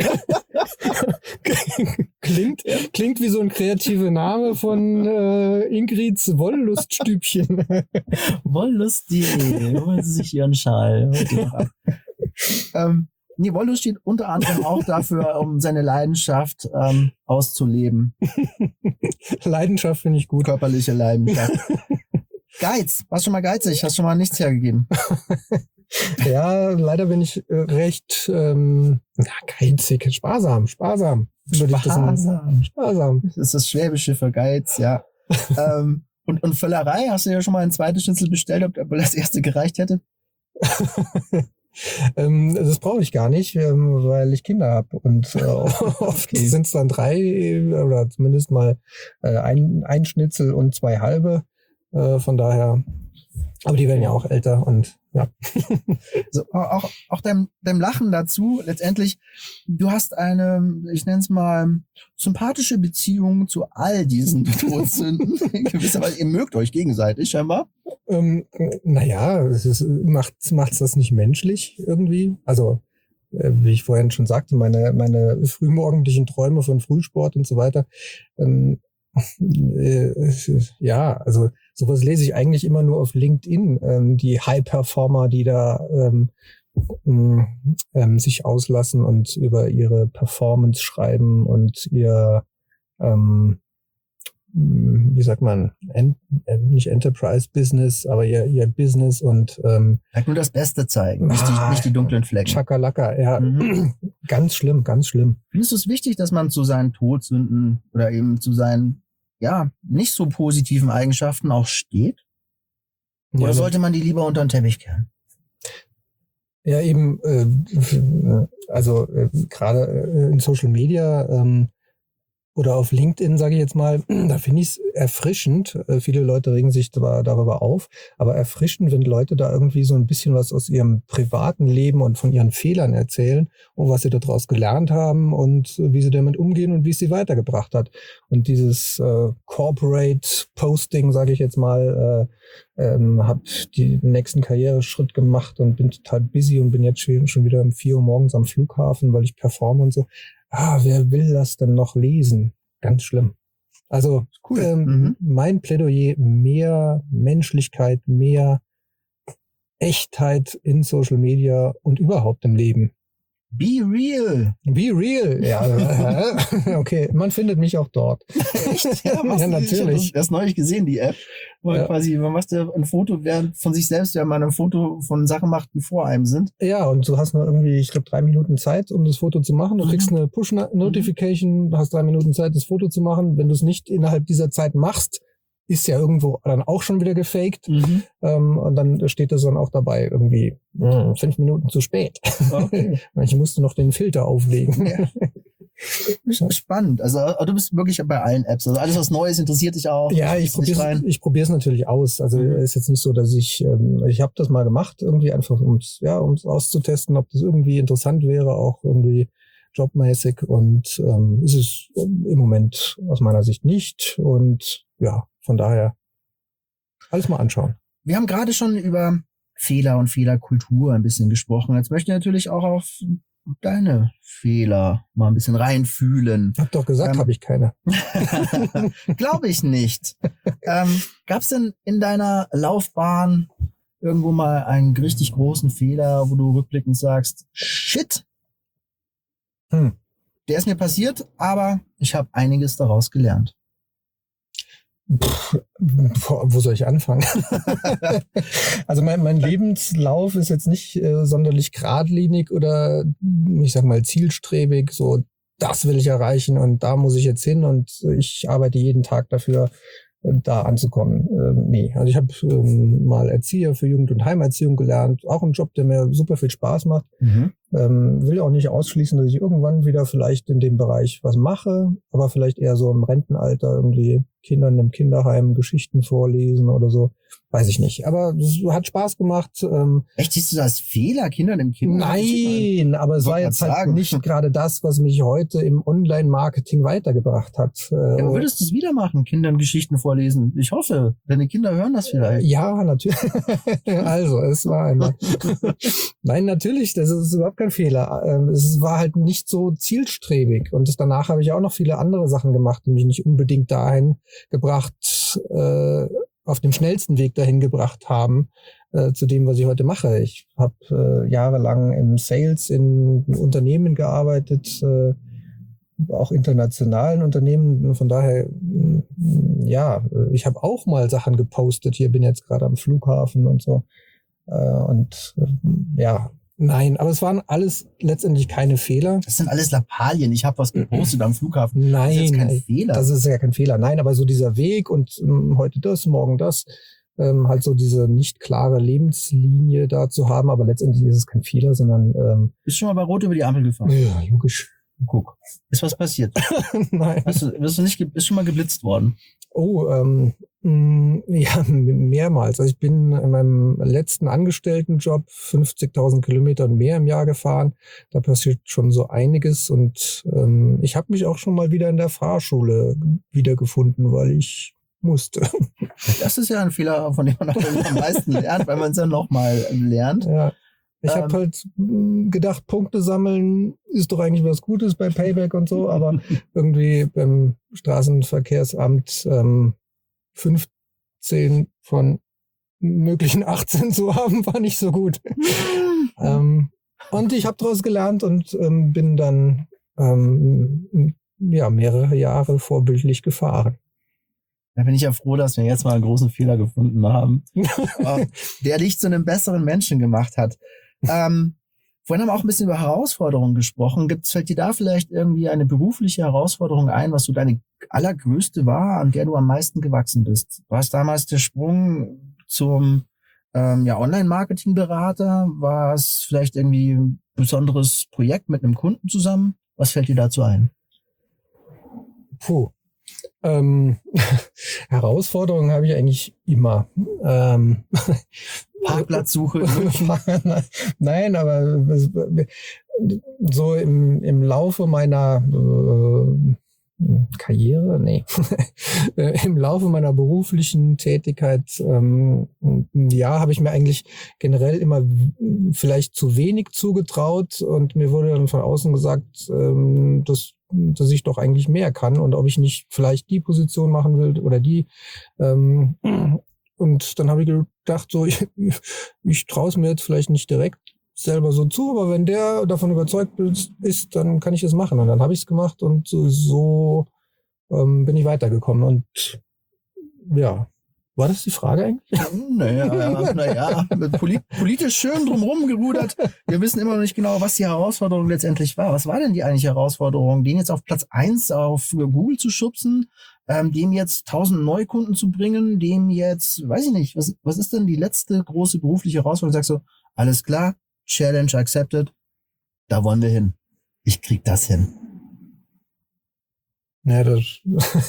klingt, klingt wie so ein kreativer Name von äh, Ingrids Wolluststübchen. Wollust, die holen Sie sich Ihren Schal. Holt die noch ab. ähm, nee, Wollust steht unter anderem auch dafür, um seine Leidenschaft ähm, auszuleben. Leidenschaft finde ich gut. Körperliche Leidenschaft. Geiz. Warst schon mal geizig? Hast schon mal nichts hergegeben? Ja, leider bin ich äh, recht ähm, ja, geizig, sparsam, sparsam. Würde ich das nennen. Sparsam. Sparsam. Das ist das Schwäbische für Geiz, ja. ähm, und, und Völlerei, hast du ja schon mal ein zweites Schnitzel bestellt, obwohl das erste gereicht hätte? ähm, das brauche ich gar nicht, ähm, weil ich Kinder habe. Und äh, oft Okay. sind es dann drei oder zumindest mal äh, ein, ein Schnitzel und zwei halbe. Äh, von daher, aber die werden ja auch älter und ja. So, auch auch dein, dein Lachen dazu, letztendlich, du hast eine, ich nenne es mal, sympathische Beziehung zu all diesen Todsünden. In gewisser Weise, ihr mögt euch gegenseitig scheinbar. Ähm, naja, es ist, macht macht's das nicht menschlich irgendwie? Also, äh, wie ich vorhin schon sagte, meine, meine frühmorgendlichen Träume von Frühsport und so weiter. Ähm, äh, ja, also sowas lese ich eigentlich immer nur auf LinkedIn. Ähm, die High-Performer, die da ähm, ähm, ähm, sich auslassen und über ihre Performance schreiben und ihr ähm, wie sagt man, Ent, nicht Enterprise Business, aber ihr, ihr Business und ähm, Halt nur das Beste zeigen, nicht die, Ah, nicht die dunklen Flecken. Chakalaka, ja, Mhm. ganz schlimm, ganz schlimm. Findest du es wichtig, dass man zu seinen Todsünden oder eben zu seinen, ja, nicht so positiven Eigenschaften auch steht? Oder Ja, sollte man die lieber unter den Teppich kehren? ja eben, äh, also äh, gerade äh, in Social Media ähm, oder auf LinkedIn, sage ich jetzt mal, da finde ich es erfrischend. Äh, viele Leute regen sich zwar darüber auf, aber erfrischend, wenn Leute da irgendwie so ein bisschen was aus ihrem privaten Leben und von ihren Fehlern erzählen und was sie daraus gelernt haben und äh, wie sie damit umgehen und wie es sie weitergebracht hat. Und dieses äh, Corporate Posting, sage ich jetzt mal, äh, ähm, habe den nächsten Karriereschritt gemacht und bin total busy und bin jetzt schon wieder um vier Uhr morgens am Flughafen, weil ich performe und so. Ah, wer will das denn noch lesen? Ganz schlimm. Also Cool. ähm, Mhm. mein Plädoyer, mehr Menschlichkeit, mehr Echtheit in Social Media und überhaupt im Leben. Be real. Be real. Ja, okay, man findet mich auch dort. Echt? Ja, machst du- natürlich. Ich habe das neulich gesehen, die App. Wo Ja. quasi, man macht ja ein Foto während von sich selbst, wenn man ein Foto von Sachen macht, die vor einem sind. Ja, und du hast nur irgendwie, ich glaube, drei Minuten Zeit, um das Foto zu machen. Du Mhm. kriegst eine Push-Notification, hast drei Minuten Zeit, das Foto zu machen. Wenn du es nicht innerhalb dieser Zeit machst, ist ja irgendwo dann auch schon wieder gefaked. Mhm. Ähm, und dann steht das dann auch dabei, irgendwie mh, fünf Minuten zu spät. Okay. Ich musste noch den Filter auflegen. Ja. Spannend. Also du bist wirklich bei allen Apps. Also alles, was Neues interessiert dich auch. Ja, ich Gehst nicht probiere rein. ich probiere es natürlich aus. Also Mhm. ist jetzt nicht so, dass ich ähm, ich habe das mal gemacht, irgendwie einfach ums ja ums auszutesten, ob das irgendwie interessant wäre, auch irgendwie jobmäßig und ähm, ist es im Moment aus meiner Sicht nicht. Und ja, von daher alles mal anschauen. Wir haben gerade schon über Fehler und Fehlerkultur ein bisschen gesprochen. Jetzt möchte ich natürlich auch auf deine Fehler mal ein bisschen reinfühlen. Hab doch gesagt, Ähm, habe ich keine. Glaube ich nicht. ähm, Gab es denn in deiner Laufbahn irgendwo mal einen richtig großen Fehler, wo du rückblickend sagst, shit, Hm. der ist mir passiert, aber ich habe einiges daraus gelernt. Pff, wo soll ich anfangen? Also mein, mein Lebenslauf ist jetzt nicht äh, sonderlich geradlinig oder ich sag mal zielstrebig, so das will ich erreichen und da muss ich jetzt hin und ich arbeite jeden Tag dafür, äh, da anzukommen. Ähm, nee, also ich habe ähm, mal Erzieher für Jugend- und Heimerziehung gelernt, auch ein Job, der mir super viel Spaß macht. Mhm. Ähm, will auch nicht ausschließen, dass ich irgendwann wieder vielleicht in dem Bereich was mache, aber vielleicht eher so im Rentenalter irgendwie Kindern im Kinderheim Geschichten vorlesen oder so. Weiß ich nicht. Aber es hat Spaß gemacht. Ähm, Echt, siehst du das als Fehler, Kindern im Kind? nein, aber es Wollte war grad jetzt halt sagen. nicht gerade das, was mich heute im Online-Marketing weitergebracht hat. Äh, Ja, aber würdest du es wieder machen, Kindern Geschichten vorlesen? Ich hoffe, deine Kinder hören das vielleicht. Ja, natürlich. Also, es war einmal. Nein, natürlich, das ist überhaupt kein Fehler. Ähm, Es war halt nicht so zielstrebig. Und das, danach habe ich auch noch viele andere Sachen gemacht, die mich nicht unbedingt dahin gebracht, äh, auf dem schnellsten Weg dahin gebracht haben, äh, zu dem, was ich heute mache. Ich habe äh, jahrelang im Sales in Unternehmen gearbeitet, äh, auch internationalen Unternehmen. Von daher, mh, ja, ich habe auch mal Sachen gepostet. Hier bin jetzt gerade am Flughafen und so. Äh, und äh, ja, nein, aber es waren alles letztendlich keine Fehler. Das sind alles Lappalien. Ich habe was gepostet am Flughafen. Nein, Das ist jetzt kein nein, Fehler. das ist ja kein Fehler. Nein, aber so dieser Weg und ähm, heute das, morgen das, ähm, halt so diese nicht klare Lebenslinie da zu haben. Aber letztendlich ist es kein Fehler, sondern ähm, Bist schon mal bei Rot über die Ampel gefahren? ja, logisch. Guck. Ist was passiert? Nein. Hast du, bist du nicht, ge- bist schon mal geblitzt worden? Oh, ähm, mh, ja, mehrmals. Also ich bin in meinem letzten Angestelltenjob fünfzigtausend Kilometer und mehr im Jahr gefahren. Da passiert schon so einiges und ähm, ich habe mich auch schon mal wieder in der Fahrschule wiedergefunden, weil ich musste. Das ist ja ein Fehler, von dem man am meisten lernt, weil man es ja nochmal lernt. Ja. Ich Ähm. habe halt mh, gedacht, Punkte sammeln ist doch eigentlich was Gutes bei Payback und so, aber irgendwie beim Straßenverkehrsamt ähm, fünfzehn von möglichen achtzehn zu haben, war nicht so gut. ähm, und ich habe daraus gelernt und ähm, bin dann ähm, ja mehrere Jahre vorbildlich gefahren. Da bin ich ja froh, dass wir jetzt mal einen großen Fehler gefunden haben, äh, der dich zu einem besseren Menschen gemacht hat. Ähm, vorhin haben wir auch ein bisschen über Herausforderungen gesprochen. Gibt's, fällt dir da vielleicht irgendwie eine berufliche Herausforderung ein, was so deine allergrößte war, an der du am meisten gewachsen bist? War es damals der Sprung zum ähm, ja, Online-Marketing-Berater? War es vielleicht irgendwie ein besonderes Projekt mit einem Kunden zusammen? Was fällt dir dazu ein? Puh. Ähm, Herausforderungen habe ich eigentlich immer. Ähm, Parkplatzsuche. Nein, aber so im, im Laufe meiner äh, Karriere, nee, im Laufe meiner beruflichen Tätigkeit, ähm, ja, habe ich mir eigentlich generell immer vielleicht zu wenig zugetraut und mir wurde dann von außen gesagt, ähm, dass dass ich doch eigentlich mehr kann und ob ich nicht vielleicht die Position machen will oder die. Ähm, und dann habe ich gedacht, so ich, ich traue es mir jetzt vielleicht nicht direkt selber so zu, aber wenn der davon überzeugt ist, dann kann ich es machen. Und dann habe ich es gemacht und so, so ähm, bin ich weitergekommen. Und ja, war das die Frage eigentlich? Naja, naja, polit, politisch schön drumherum gerudert. Wir wissen immer noch nicht genau, was die Herausforderung letztendlich war. Was war denn die eigentliche Herausforderung? Den jetzt auf Platz eins auf Google zu schubsen, ähm, dem jetzt tausend Neukunden zu bringen, dem jetzt, weiß ich nicht, was, was ist denn die letzte große berufliche Herausforderung? Sagst du, alles klar, Challenge accepted, da wollen wir hin. Ich krieg das hin. Ja, das,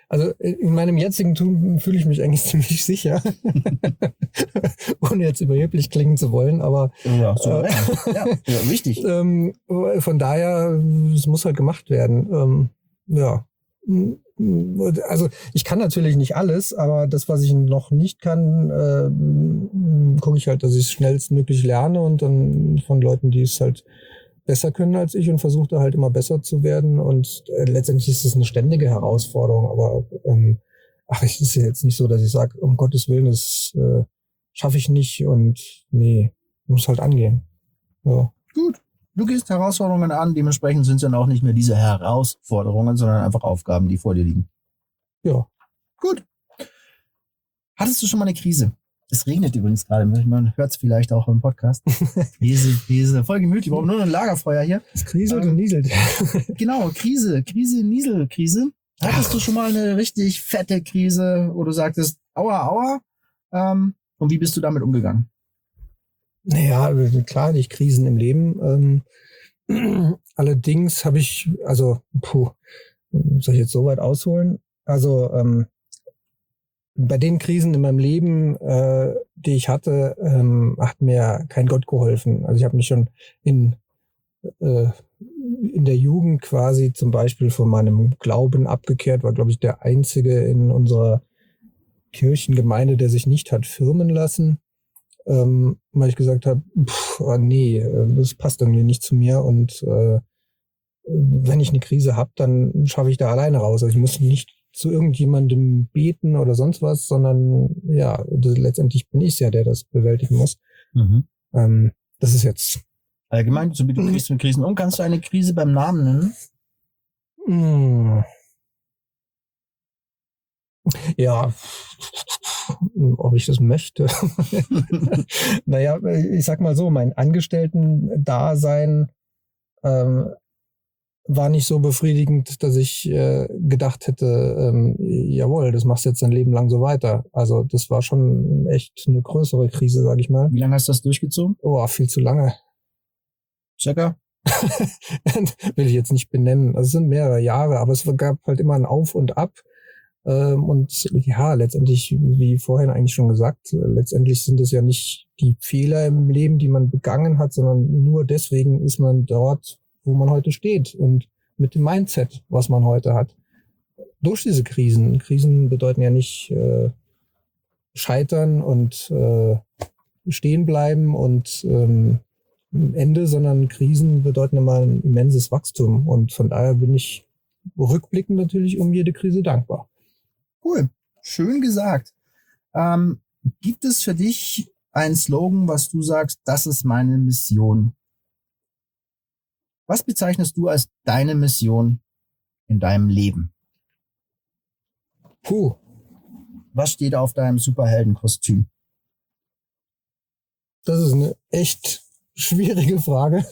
Also in meinem jetzigen Tun fühle ich mich eigentlich ziemlich sicher, ohne jetzt überheblich klingen zu wollen, aber Ja, so äh, ja, ja, wichtig. ähm, von daher, es muss halt gemacht werden. Ähm, ja, also ich kann natürlich nicht alles, aber das, was ich noch nicht kann, äh, gucke ich halt, dass ich es schnellstmöglich lerne und dann von Leuten, die es halt besser können als ich und versuche da halt immer besser zu werden und äh, letztendlich ist es eine ständige Herausforderung, aber ähm, ach, es ist jetzt nicht so, dass ich sage, um Gottes Willen, das äh, schaffe ich nicht und nee, muss halt angehen. Ja. Gut. Du gehst Herausforderungen an, dementsprechend sind es dann auch nicht mehr diese Herausforderungen, sondern einfach Aufgaben, die vor dir liegen. Ja. Gut. Hattest du schon mal eine Krise? Es regnet übrigens gerade, man hört es vielleicht auch im Podcast. Krise, Krise, voll gemütlich, wir brauchen nur ein Lagerfeuer hier. Es kriselt Ähm, und nieselt. Genau, Krise, Krise, Nieselkrise. Hattest du schon mal eine richtig fette Krise, wo du sagtest, aua, aua? Ähm, und wie bist du damit umgegangen? Naja, klar, nicht Krisen im Leben. Ähm, allerdings habe ich, also, puh, soll ich jetzt so weit ausholen? Also, ähm, bei den Krisen in meinem Leben, äh, die ich hatte, ähm, hat mir kein Gott geholfen. Also ich habe mich schon in, äh, in der Jugend quasi zum Beispiel von meinem Glauben abgekehrt, war, glaube ich, der einzige in unserer Kirchengemeinde, der sich nicht hat firmen lassen. Ähm, weil ich gesagt habe, pff, oh nee, das passt irgendwie nicht zu mir und äh, wenn ich eine Krise habe, dann schaffe ich da alleine raus. Also ich muss nicht zu irgendjemandem beten oder sonst was, sondern ja, das, letztendlich bin ich ja, der das bewältigen muss. Mhm. Ähm, das ist jetzt Allgemein, so wie du gehst mit Krisen um, kannst du eine Krise beim Namen nennen? mh, ja, ob ich das möchte. Naja, ich sag mal so, mein Angestellten-Dasein ähm, war nicht so befriedigend, dass ich äh, gedacht hätte, ähm, jawohl, das machst du jetzt dein Leben lang so weiter. Also das war schon echt eine größere Krise, sag ich mal. Wie lange hast du das durchgezogen? Oh, viel zu lange. Circa? Will ich jetzt nicht benennen. Also es sind mehrere Jahre, aber es gab halt immer ein Auf und Ab. Ähm, und ja, letztendlich, wie vorhin eigentlich schon gesagt, letztendlich sind es ja nicht die Fehler im Leben, die man begangen hat, sondern nur deswegen ist man dort, wo man heute steht und mit dem Mindset, was man heute hat. Durch diese Krisen. Krisen bedeuten ja nicht äh, scheitern und äh, stehen bleiben und ähm, Ende, sondern Krisen bedeuten immer ein immenses Wachstum. Und von daher bin ich rückblickend natürlich um jede Krise dankbar. Cool. Schön gesagt. Ähm, gibt es für dich einen Slogan, was du sagst, das ist meine Mission? Was bezeichnest du als deine Mission in deinem Leben? Puh. Was steht auf deinem Superheldenkostüm? Das ist eine echt schwierige Frage.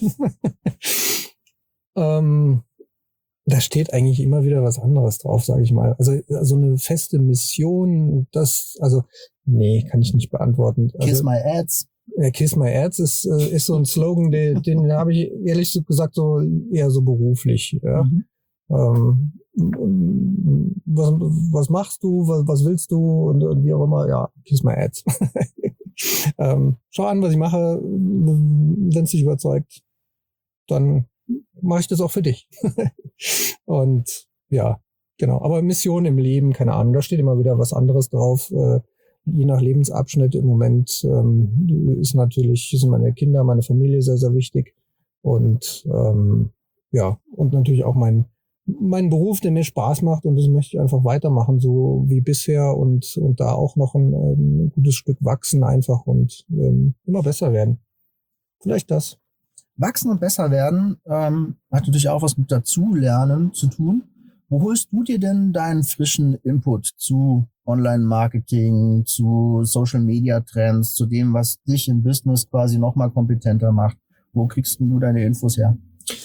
ähm, da steht eigentlich immer wieder was anderes drauf, sage ich mal. Also so also eine feste Mission, das, also nee, kann ich nicht beantworten. Also, Kiss my ads. Ja, Kiss my ads ist, ist so ein Slogan, den, den habe ich ehrlich gesagt so eher so beruflich. Ja. Mhm. Ähm, was, was machst du, was, was willst du und, und wie auch immer, ja, Kiss my ads. ähm, schau an, was ich mache, wenn es dich überzeugt, dann mache ich das auch für dich. Und ja, genau. Aber Mission im Leben, keine Ahnung, da steht immer wieder was anderes drauf. Äh, je nach Lebensabschnitt im Moment ähm, ist natürlich, sind meine Kinder, meine Familie sehr, sehr wichtig. Und ähm, ja, und natürlich auch mein mein Beruf, der mir Spaß macht und das möchte ich einfach weitermachen, so wie bisher und und da auch noch ein, ein gutes Stück wachsen einfach und ähm, immer besser werden. Vielleicht das. Wachsen und besser werden ähm, hat natürlich auch was mit Dazulernen zu tun. Wo holst du dir denn deinen frischen Input zu Online-Marketing, zu Social-Media-Trends, zu dem, was dich im Business quasi nochmal kompetenter macht? Wo kriegst du deine Infos her?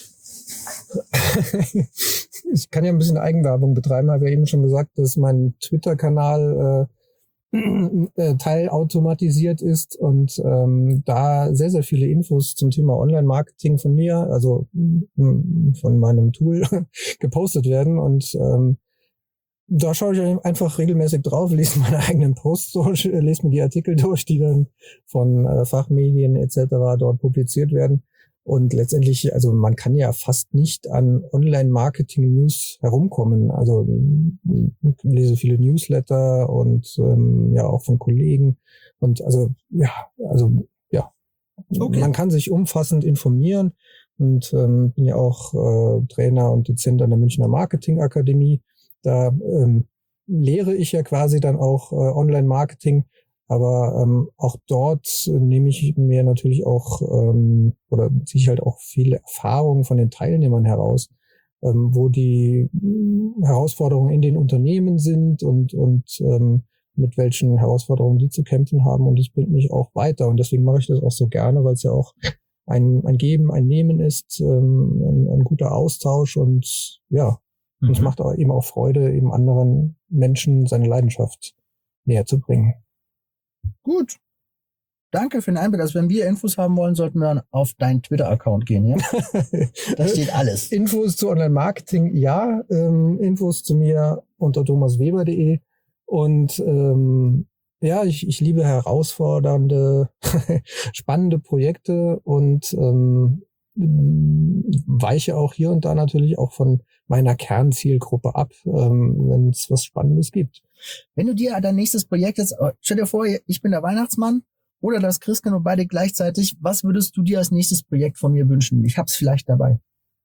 Ich kann ja ein bisschen Eigenwerbung betreiben, habe ja eben schon gesagt, dass mein Twitter-Kanal äh, teilautomatisiert ist und ähm, da sehr, sehr viele Infos zum Thema Online-Marketing von mir, also mh, von meinem Tool, gepostet werden. Und ähm, Da schaue ich einfach regelmäßig drauf, lese meine eigenen Posts durch, lese mir die Artikel durch, die dann von äh, Fachmedien et cetera dort publiziert werden. Und letztendlich, also man kann ja fast nicht an Online-Marketing-News herumkommen. Also ich lese viele Newsletter und ähm, ja auch von Kollegen. Und also ja, also ja, okay. Man kann sich umfassend informieren und ähm, bin ja auch äh, Trainer und Dozent an der Münchner Marketingakademie. Da ähm, lehre ich ja quasi dann auch äh, Online-Marketing. Aber ähm, auch dort äh, nehme ich mir natürlich auch ähm, oder ziehe ich halt auch viele Erfahrungen von den Teilnehmern heraus, ähm, wo die äh, Herausforderungen in den Unternehmen sind und und ähm, mit welchen Herausforderungen die zu kämpfen haben. Und das bringt mich auch weiter. Und deswegen mache ich das auch so gerne, weil es ja auch ein, ein Geben, ein Nehmen ist, ähm, ein, ein guter Austausch und ja, mhm. und es macht auch eben auch Freude, eben anderen Menschen seine Leidenschaft näher zu bringen. Gut. Danke für den Einblick. Also wenn wir Infos haben wollen, sollten wir dann auf deinen Twitter-Account gehen, ja? Da steht alles. Infos zu Online-Marketing, ja. Ähm, Infos zu mir unter thomasweber punkt de. Und ähm, ja, ich, ich liebe herausfordernde, spannende Projekte und ähm, weiche auch hier und da natürlich auch von meiner Kernzielgruppe ab, ähm, wenn es was Spannendes gibt. Wenn du dir dein nächstes Projekt jetzt, stell dir vor, ich bin der Weihnachtsmann oder das Christkind und beide gleichzeitig, was würdest du dir als nächstes Projekt von mir wünschen? Ich hab's vielleicht dabei.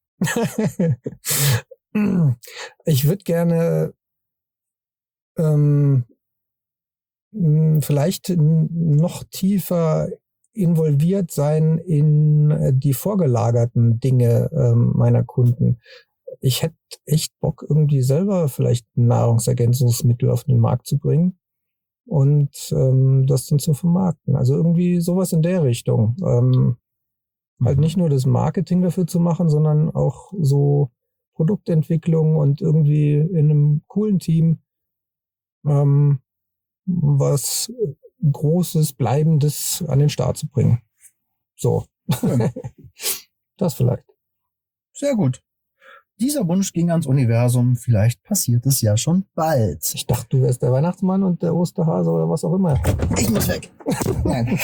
Ich würde gerne ähm, vielleicht noch tiefer involviert sein in die vorgelagerten Dinge ähm, meiner Kunden. Ich hätte echt Bock, irgendwie selber vielleicht Nahrungsergänzungsmittel auf den Markt zu bringen und ähm, das dann zu vermarkten. Also irgendwie sowas in der Richtung. Ähm, mhm. Halt nicht nur das Marketing dafür zu machen, sondern auch so Produktentwicklung und irgendwie in einem coolen Team ähm, was Großes, Bleibendes an den Start zu bringen. So. Ja. Das vielleicht. Sehr gut. Dieser Wunsch ging ans Universum. Vielleicht passiert es ja schon bald. Ich dachte, du wärst der Weihnachtsmann und der Osterhase oder was auch immer. Ich muss weg. Nein.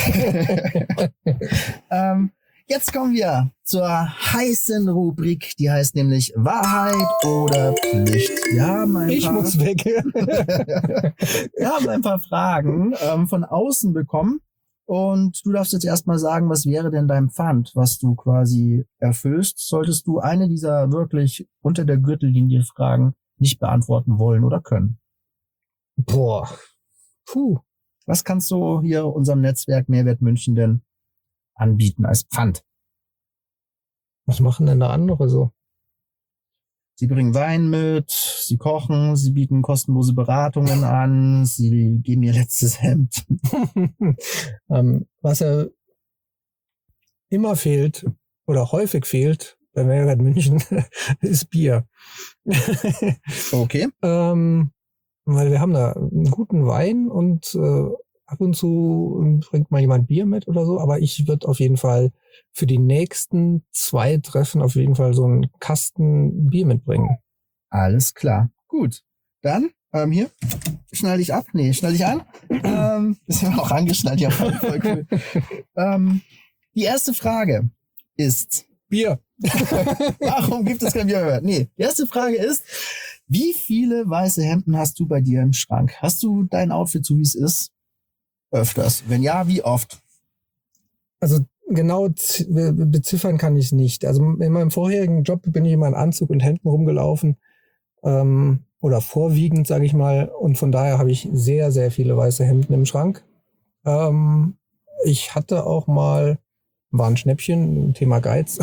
ähm, jetzt kommen wir zur heißen Rubrik. Die heißt nämlich Wahrheit oder Pflicht. Wir haben ein ich paar, muss weg. Wir haben ein paar Fragen ähm, von außen bekommen. Und du darfst jetzt erstmal sagen, was wäre denn dein Pfand, was du quasi erfüllst, solltest du eine dieser wirklich unter der Gürtellinie Fragen nicht beantworten wollen oder können. Boah. Puh. Was kannst du hier unserem Netzwerk Mehrwert München denn anbieten als Pfand? Was machen denn da andere so? Sie bringen Wein mit, sie kochen, sie bieten kostenlose Beratungen an, sie geben ihr letztes Hemd. ähm, was ja immer fehlt oder häufig fehlt bei Mehrwert München ist Bier. Okay. ähm, weil wir haben da einen guten Wein und äh, ab und zu bringt mal jemand Bier mit oder so, aber ich würde auf jeden Fall für die nächsten zwei Treffen auf jeden Fall so einen Kasten Bier mitbringen. Alles klar. Gut. Dann, ähm, hier, schnall dich ab. Nee, schnall dich an. ähm, das haben wir auch angeschnallt. Ja, voll, voll cool. ähm, die erste Frage ist... Bier. Warum gibt es kein Bier mehr? Nee, die erste Frage ist, wie viele weiße Hemden hast du bei dir im Schrank? Hast du dein Outfit, so wie es ist, öfters? Wenn ja, wie oft? Also genau beziffern kann ich es nicht. Also in meinem vorherigen Job bin ich immer in Anzug und Hemden rumgelaufen. Ähm, oder vorwiegend, sage ich mal. Und von daher habe ich sehr, sehr viele weiße Hemden im Schrank. Ähm, ich hatte auch mal, war ein Schnäppchen, Thema Geiz,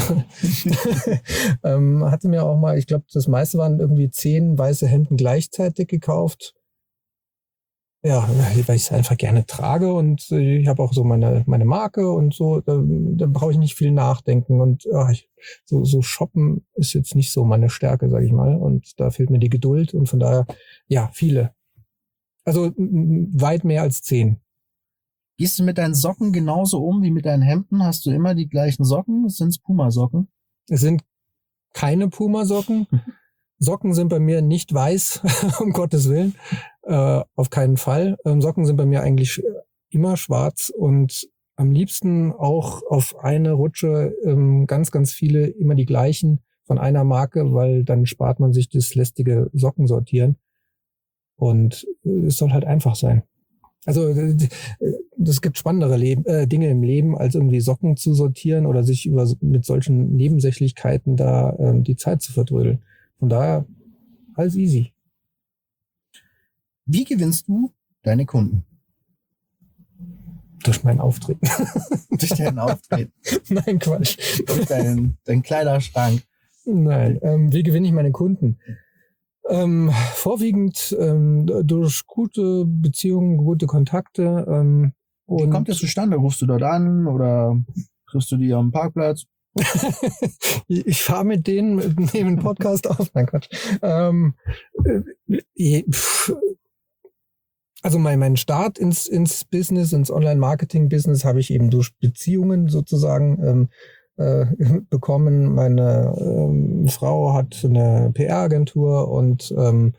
ähm, hatte mir auch mal, ich glaube, das meiste waren irgendwie zehn weiße Hemden gleichzeitig gekauft. Ja, weil ich es einfach gerne trage und ich habe auch so meine meine Marke und so, da, da brauche ich nicht viel nachdenken und ach, ich, so so shoppen ist jetzt nicht so meine Stärke, sage ich mal, und da fehlt mir die Geduld und von daher, ja, viele. Also weit mehr als zehn. Gehst du mit deinen Socken genauso um wie mit deinen Hemden? Hast du immer die gleichen Socken? Sind es Puma-Socken? Es sind keine Puma-Socken. Socken sind bei mir nicht weiß, um Gottes Willen, äh, auf keinen Fall. Ähm, Socken sind bei mir eigentlich immer schwarz und am liebsten auch auf eine Rutsche ähm, ganz, ganz viele, immer die gleichen von einer Marke, weil dann spart man sich das lästige Socken sortieren und äh, es soll halt einfach sein. Also es gibt spannendere Leben, äh, Dinge im Leben, als irgendwie Socken zu sortieren oder sich über mit solchen Nebensächlichkeiten da ähm, die Zeit zu verdrödeln. Von daher alles easy. Wie gewinnst du deine Kunden? Durch mein Auftreten. Durch deinen Auftreten? Nein, Quatsch. Durch deinen, deinen Kleiderschrank? Nein, ähm, wie gewinne ich meine Kunden? Ähm, vorwiegend ähm, durch gute Beziehungen, gute Kontakte. Ähm, Wie und kommt das zustande? Rufst du dort an oder triffst du die am Parkplatz? ich ich fahre mit denen, nehme einen Podcast auf. Nein, Quatsch. Ähm, äh, pff, also mein, mein Start ins, ins Business, ins Online-Marketing-Business habe ich eben durch Beziehungen sozusagen ähm, äh, bekommen. Meine ähm, Frau hat eine P R-Agentur und ähm,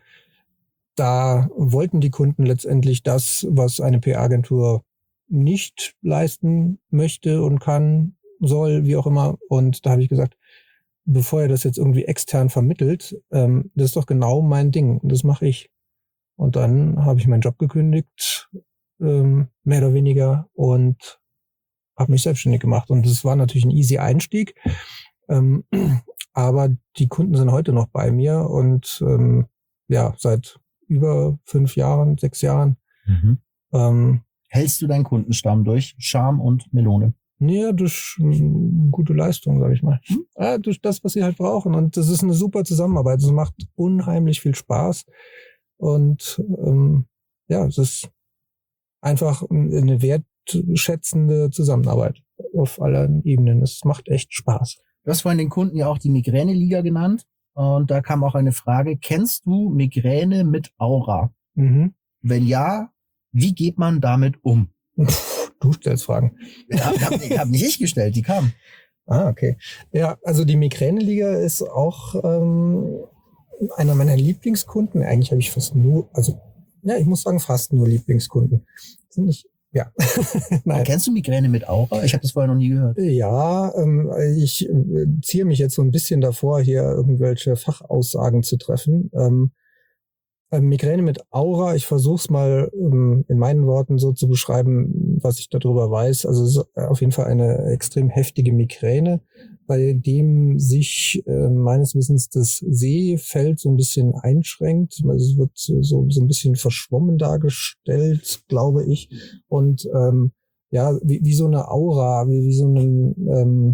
da wollten die Kunden letztendlich das, was eine P R-Agentur nicht leisten möchte und kann, soll, wie auch immer. Und da habe ich gesagt, bevor ihr das jetzt irgendwie extern vermittelt, ähm, das ist doch genau mein Ding und das mache ich. Und dann habe ich meinen Job gekündigt, ähm, mehr oder weniger, und habe mich selbstständig gemacht. Und das war natürlich ein easy Einstieg. Ähm, aber die Kunden sind heute noch bei mir und ähm, ja, seit über fünf Jahren, sechs Jahren. Mhm. Ähm, Hältst du deinen Kundenstamm durch Charme und Melone? Ja, durch ähm, gute Leistung, sage ich mal. Hm? Ja, durch das, was sie halt brauchen. Und das ist eine super Zusammenarbeit. Es macht unheimlich viel Spaß. Und ähm, ja, es ist einfach eine wertschätzende Zusammenarbeit auf allen Ebenen. Es macht echt Spaß. Du hast vorhin den Kunden ja auch die Migräne-Liga genannt. Und da kam auch eine Frage, kennst du Migräne mit Aura? Mhm. Wenn ja, wie geht man damit um? Du stellst Fragen. Ja, hab, hab nicht ich gestellt, die kam. Ah, okay. Ja, also die Migräne-Liga ist auch ähm, einer meiner Lieblingskunden. Eigentlich habe ich fast nur, also ja, ich muss sagen, fast nur Lieblingskunden. Sind nicht, ja. Nein. Kennst du Migräne mit Aura? Ich habe das vorher noch nie gehört. Ja, ähm, ich äh, ziehe mich jetzt so ein bisschen davor, hier irgendwelche Fachaussagen zu treffen. Ähm, ähm, Migräne mit Aura, ich versuche es mal ähm, in meinen Worten so zu beschreiben, was ich darüber weiß. Also es ist auf jeden Fall eine extrem heftige Migräne, bei dem sich äh, meines Wissens das Sehfeld so ein bisschen einschränkt. Also es wird so, so ein bisschen verschwommen dargestellt, glaube ich. Und ähm, ja, wie, wie so eine Aura, wie, wie so ein ähm,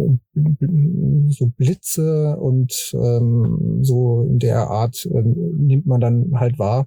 so Blitze und ähm, so in der Art äh, nimmt man dann halt wahr.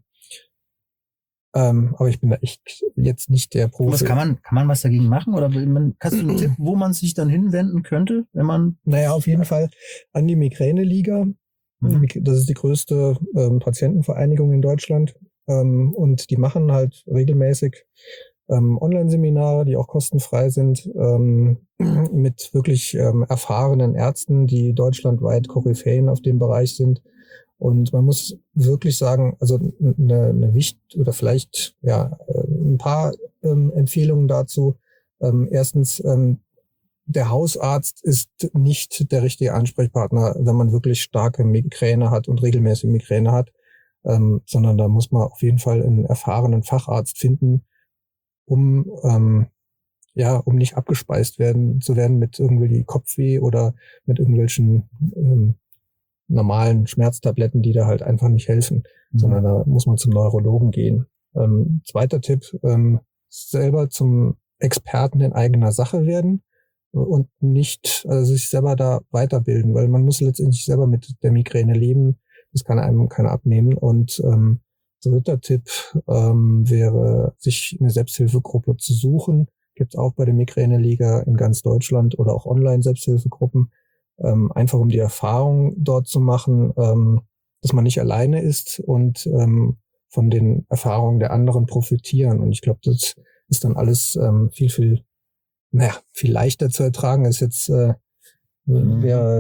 Ähm, aber ich bin da echt jetzt nicht der Profi. Was kann man, kann man was dagegen machen? Oder man, hast du einen Tipp, wo man sich dann hinwenden könnte, wenn man... Naja, auf jeden Fall an die Migräne-Liga. Mhm. Das ist die größte ähm, Patientenvereinigung in Deutschland. Ähm, und die machen halt regelmäßig ähm, Online-Seminare, die auch kostenfrei sind, ähm, mit wirklich ähm, erfahrenen Ärzten, die deutschlandweit Koryphäen auf dem Bereich sind. Und man muss wirklich sagen, also eine, eine Wicht oder vielleicht ja ein paar ähm, Empfehlungen dazu. Ähm, erstens, ähm, der Hausarzt ist nicht der richtige Ansprechpartner, wenn man wirklich starke Migräne hat und regelmäßig Migräne hat, ähm, sondern da muss man auf jeden Fall einen erfahrenen Facharzt finden, um ähm, ja, um nicht abgespeist werden zu werden mit irgendwie Kopfweh oder mit irgendwelchen ähm, normalen Schmerztabletten, die da halt einfach nicht helfen, mhm. sondern da muss man zum Neurologen gehen. Ähm, zweiter Tipp, ähm, selber zum Experten in eigener Sache werden und nicht, also sich selber da weiterbilden, weil man muss letztendlich selber mit der Migräne leben. Das kann einem keiner abnehmen. Und ähm, dritter Tipp ähm, wäre, sich eine Selbsthilfegruppe zu suchen. Gibt es auch bei der Migräne-Liga in ganz Deutschland oder auch Online-Selbsthilfegruppen. Ähm, einfach um die Erfahrung dort zu machen, ähm, dass man nicht alleine ist und ähm, von den Erfahrungen der anderen profitieren. Und ich glaube, das ist dann alles ähm, viel, viel, naja, viel leichter zu ertragen. Ist jetzt äh, mhm. wäre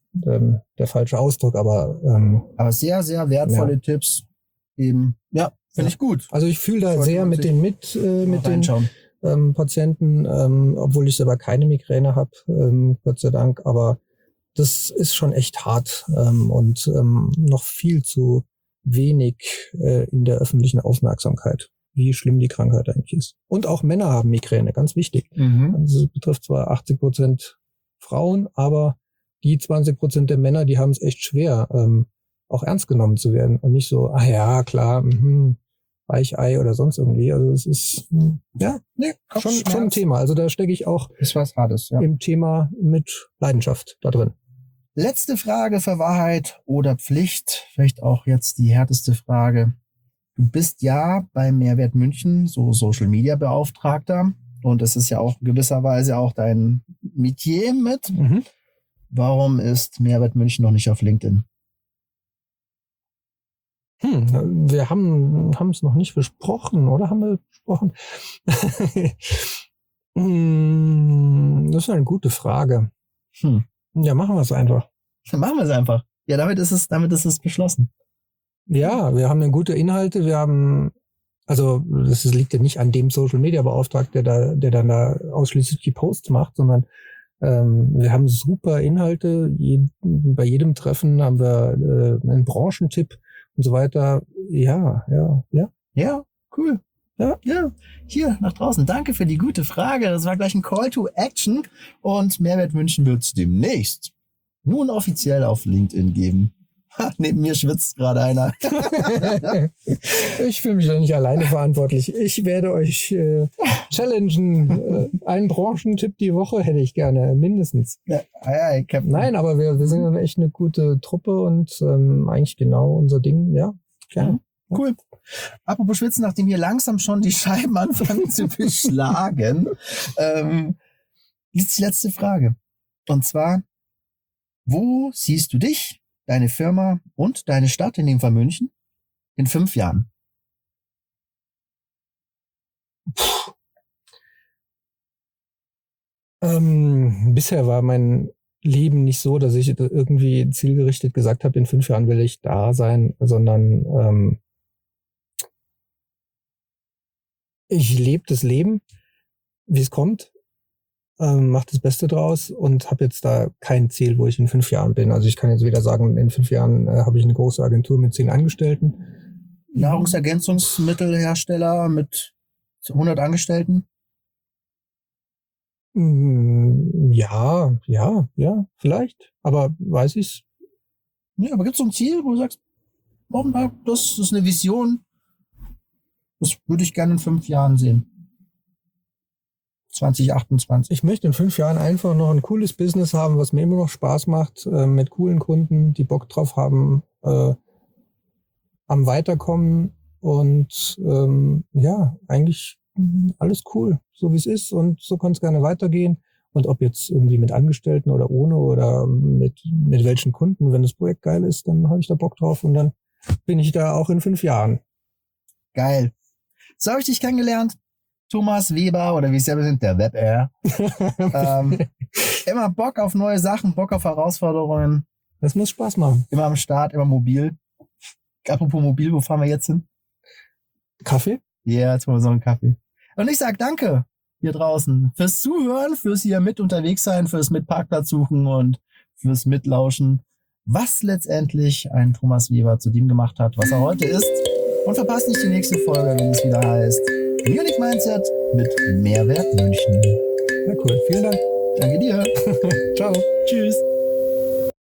ähm, der falsche Ausdruck, aber ähm, Aber sehr, sehr wertvolle Ja. Tipps. Eben, ja, finde Ja. ich gut. also ich fühle da Sollte sehr man mit sich den mit, äh, mit den reinschauen. ähm, Patienten, ähm, obwohl ich selber keine Migräne habe, ähm, Gott sei Dank, aber das ist schon echt hart ähm, und ähm, noch viel zu wenig äh, in der öffentlichen Aufmerksamkeit, wie schlimm die Krankheit eigentlich ist. Und auch Männer haben Migräne, ganz wichtig. Mhm. Also es betrifft zwar achtzig Prozent Frauen, aber die zwanzig Prozent der Männer, die haben es echt schwer, ähm, auch ernst genommen zu werden und nicht so, ah ja, klar, mhm, Weichei oder sonst irgendwie. Also es ist hm, ja Nee, schon, Kopfschmerz schon ein Thema. Also da stecke ich auch ist was Hartes, ja. im Thema mit Leidenschaft da drin. Letzte Frage für Wahrheit oder Pflicht. Vielleicht auch jetzt die härteste Frage. Du bist ja bei Mehrwert München so Social Media Beauftragter und das ist ja auch in gewisser Weise auch dein Metier mit. Mhm. Warum ist Mehrwert München noch nicht auf LinkedIn? Hm, wir haben haben es noch nicht besprochen, oder haben wir besprochen? Hm, das ist eine gute Frage. Hm. Ja, machen wir es einfach. Dann machen wir es einfach. Ja, damit ist es, damit ist es beschlossen. Ja, wir haben dann gute Inhalte. Wir haben, also das liegt ja nicht an dem Social Media Beauftragten, der da, der dann da ausschließlich die Posts macht, sondern ähm, wir haben super Inhalte. Je, bei jedem Treffen haben wir äh, einen Branchentipp und so weiter. Ja, ja, ja. Ja, cool. Ja, ja. Hier nach draußen. Danke für die gute Frage. Das war gleich ein Call to Action und Mehrwert München wird es demnächst nun offiziell auf LinkedIn geben. Ha, neben mir schwitzt gerade einer. Ich fühle mich da nicht alleine verantwortlich. Ich werde euch äh, challengen. Äh, einen Branchentipp die Woche hätte ich gerne, mindestens. Ja, ja, ja, Captain. Nein, aber wir, wir sind ja echt eine gute Truppe und ähm, eigentlich genau unser Ding. Ja, gerne. Mhm. Cool. Apropos Schwitzen, nachdem hier langsam schon die Scheiben anfangen zu beschlagen, ähm, jetzt die letzte Frage. Und zwar, wo siehst du dich, deine Firma und deine Stadt, in dem Fall München, in fünf Jahren? Ähm, bisher war mein Leben nicht so, dass ich irgendwie zielgerichtet gesagt habe, in fünf Jahren will ich da sein, sondern ähm, ich lebe das Leben, wie es kommt, ähm, mache das Beste draus und habe jetzt da kein Ziel, wo ich in fünf Jahren bin. Also ich kann jetzt wieder sagen, in fünf Jahren äh, habe ich eine große Agentur mit zehn Angestellten. Nahrungsergänzungsmittelhersteller mit hundert Angestellten? Mm, Ja, ja, ja, vielleicht. Aber weiß ich's? Ja, aber gibt es so ein Ziel, wo du sagst, warum, das ist eine Vision, das würde ich gerne in fünf Jahren sehen? zwanzig achtundzwanzig. Ich möchte in fünf Jahren einfach noch ein cooles Business haben, was mir immer noch Spaß macht, äh, mit coolen Kunden, die Bock drauf haben, äh, am Weiterkommen und ähm, ja, eigentlich mh, alles cool, so wie es ist und so kann es gerne weitergehen. Und ob jetzt irgendwie mit Angestellten oder ohne oder mit, mit welchen Kunden, wenn das Projekt geil ist, dann habe ich da Bock drauf und dann bin ich da auch in fünf Jahren. Geil. So habe ich dich kennengelernt. Thomas Weber oder wie es selber sind, der WebAir. ähm, immer Bock auf neue Sachen, Bock auf Herausforderungen. Das muss Spaß machen. Immer am Start, immer mobil. Apropos mobil, wo fahren wir jetzt hin? Kaffee? Ja, yeah, jetzt wollen wir so einen Kaffee. Und ich sag danke hier draußen fürs Zuhören, fürs hier mit unterwegs sein, fürs mit Parkplatz suchen und fürs Mitlauschen, was letztendlich ein Thomas Weber zu dem gemacht hat, was er heute ist. Und verpasst nicht die nächste Folge, wenn es wieder heißt Munich Mindset mit Mehrwert München. Ja, cool. Vielen Dank. Danke dir. Ciao. Tschüss.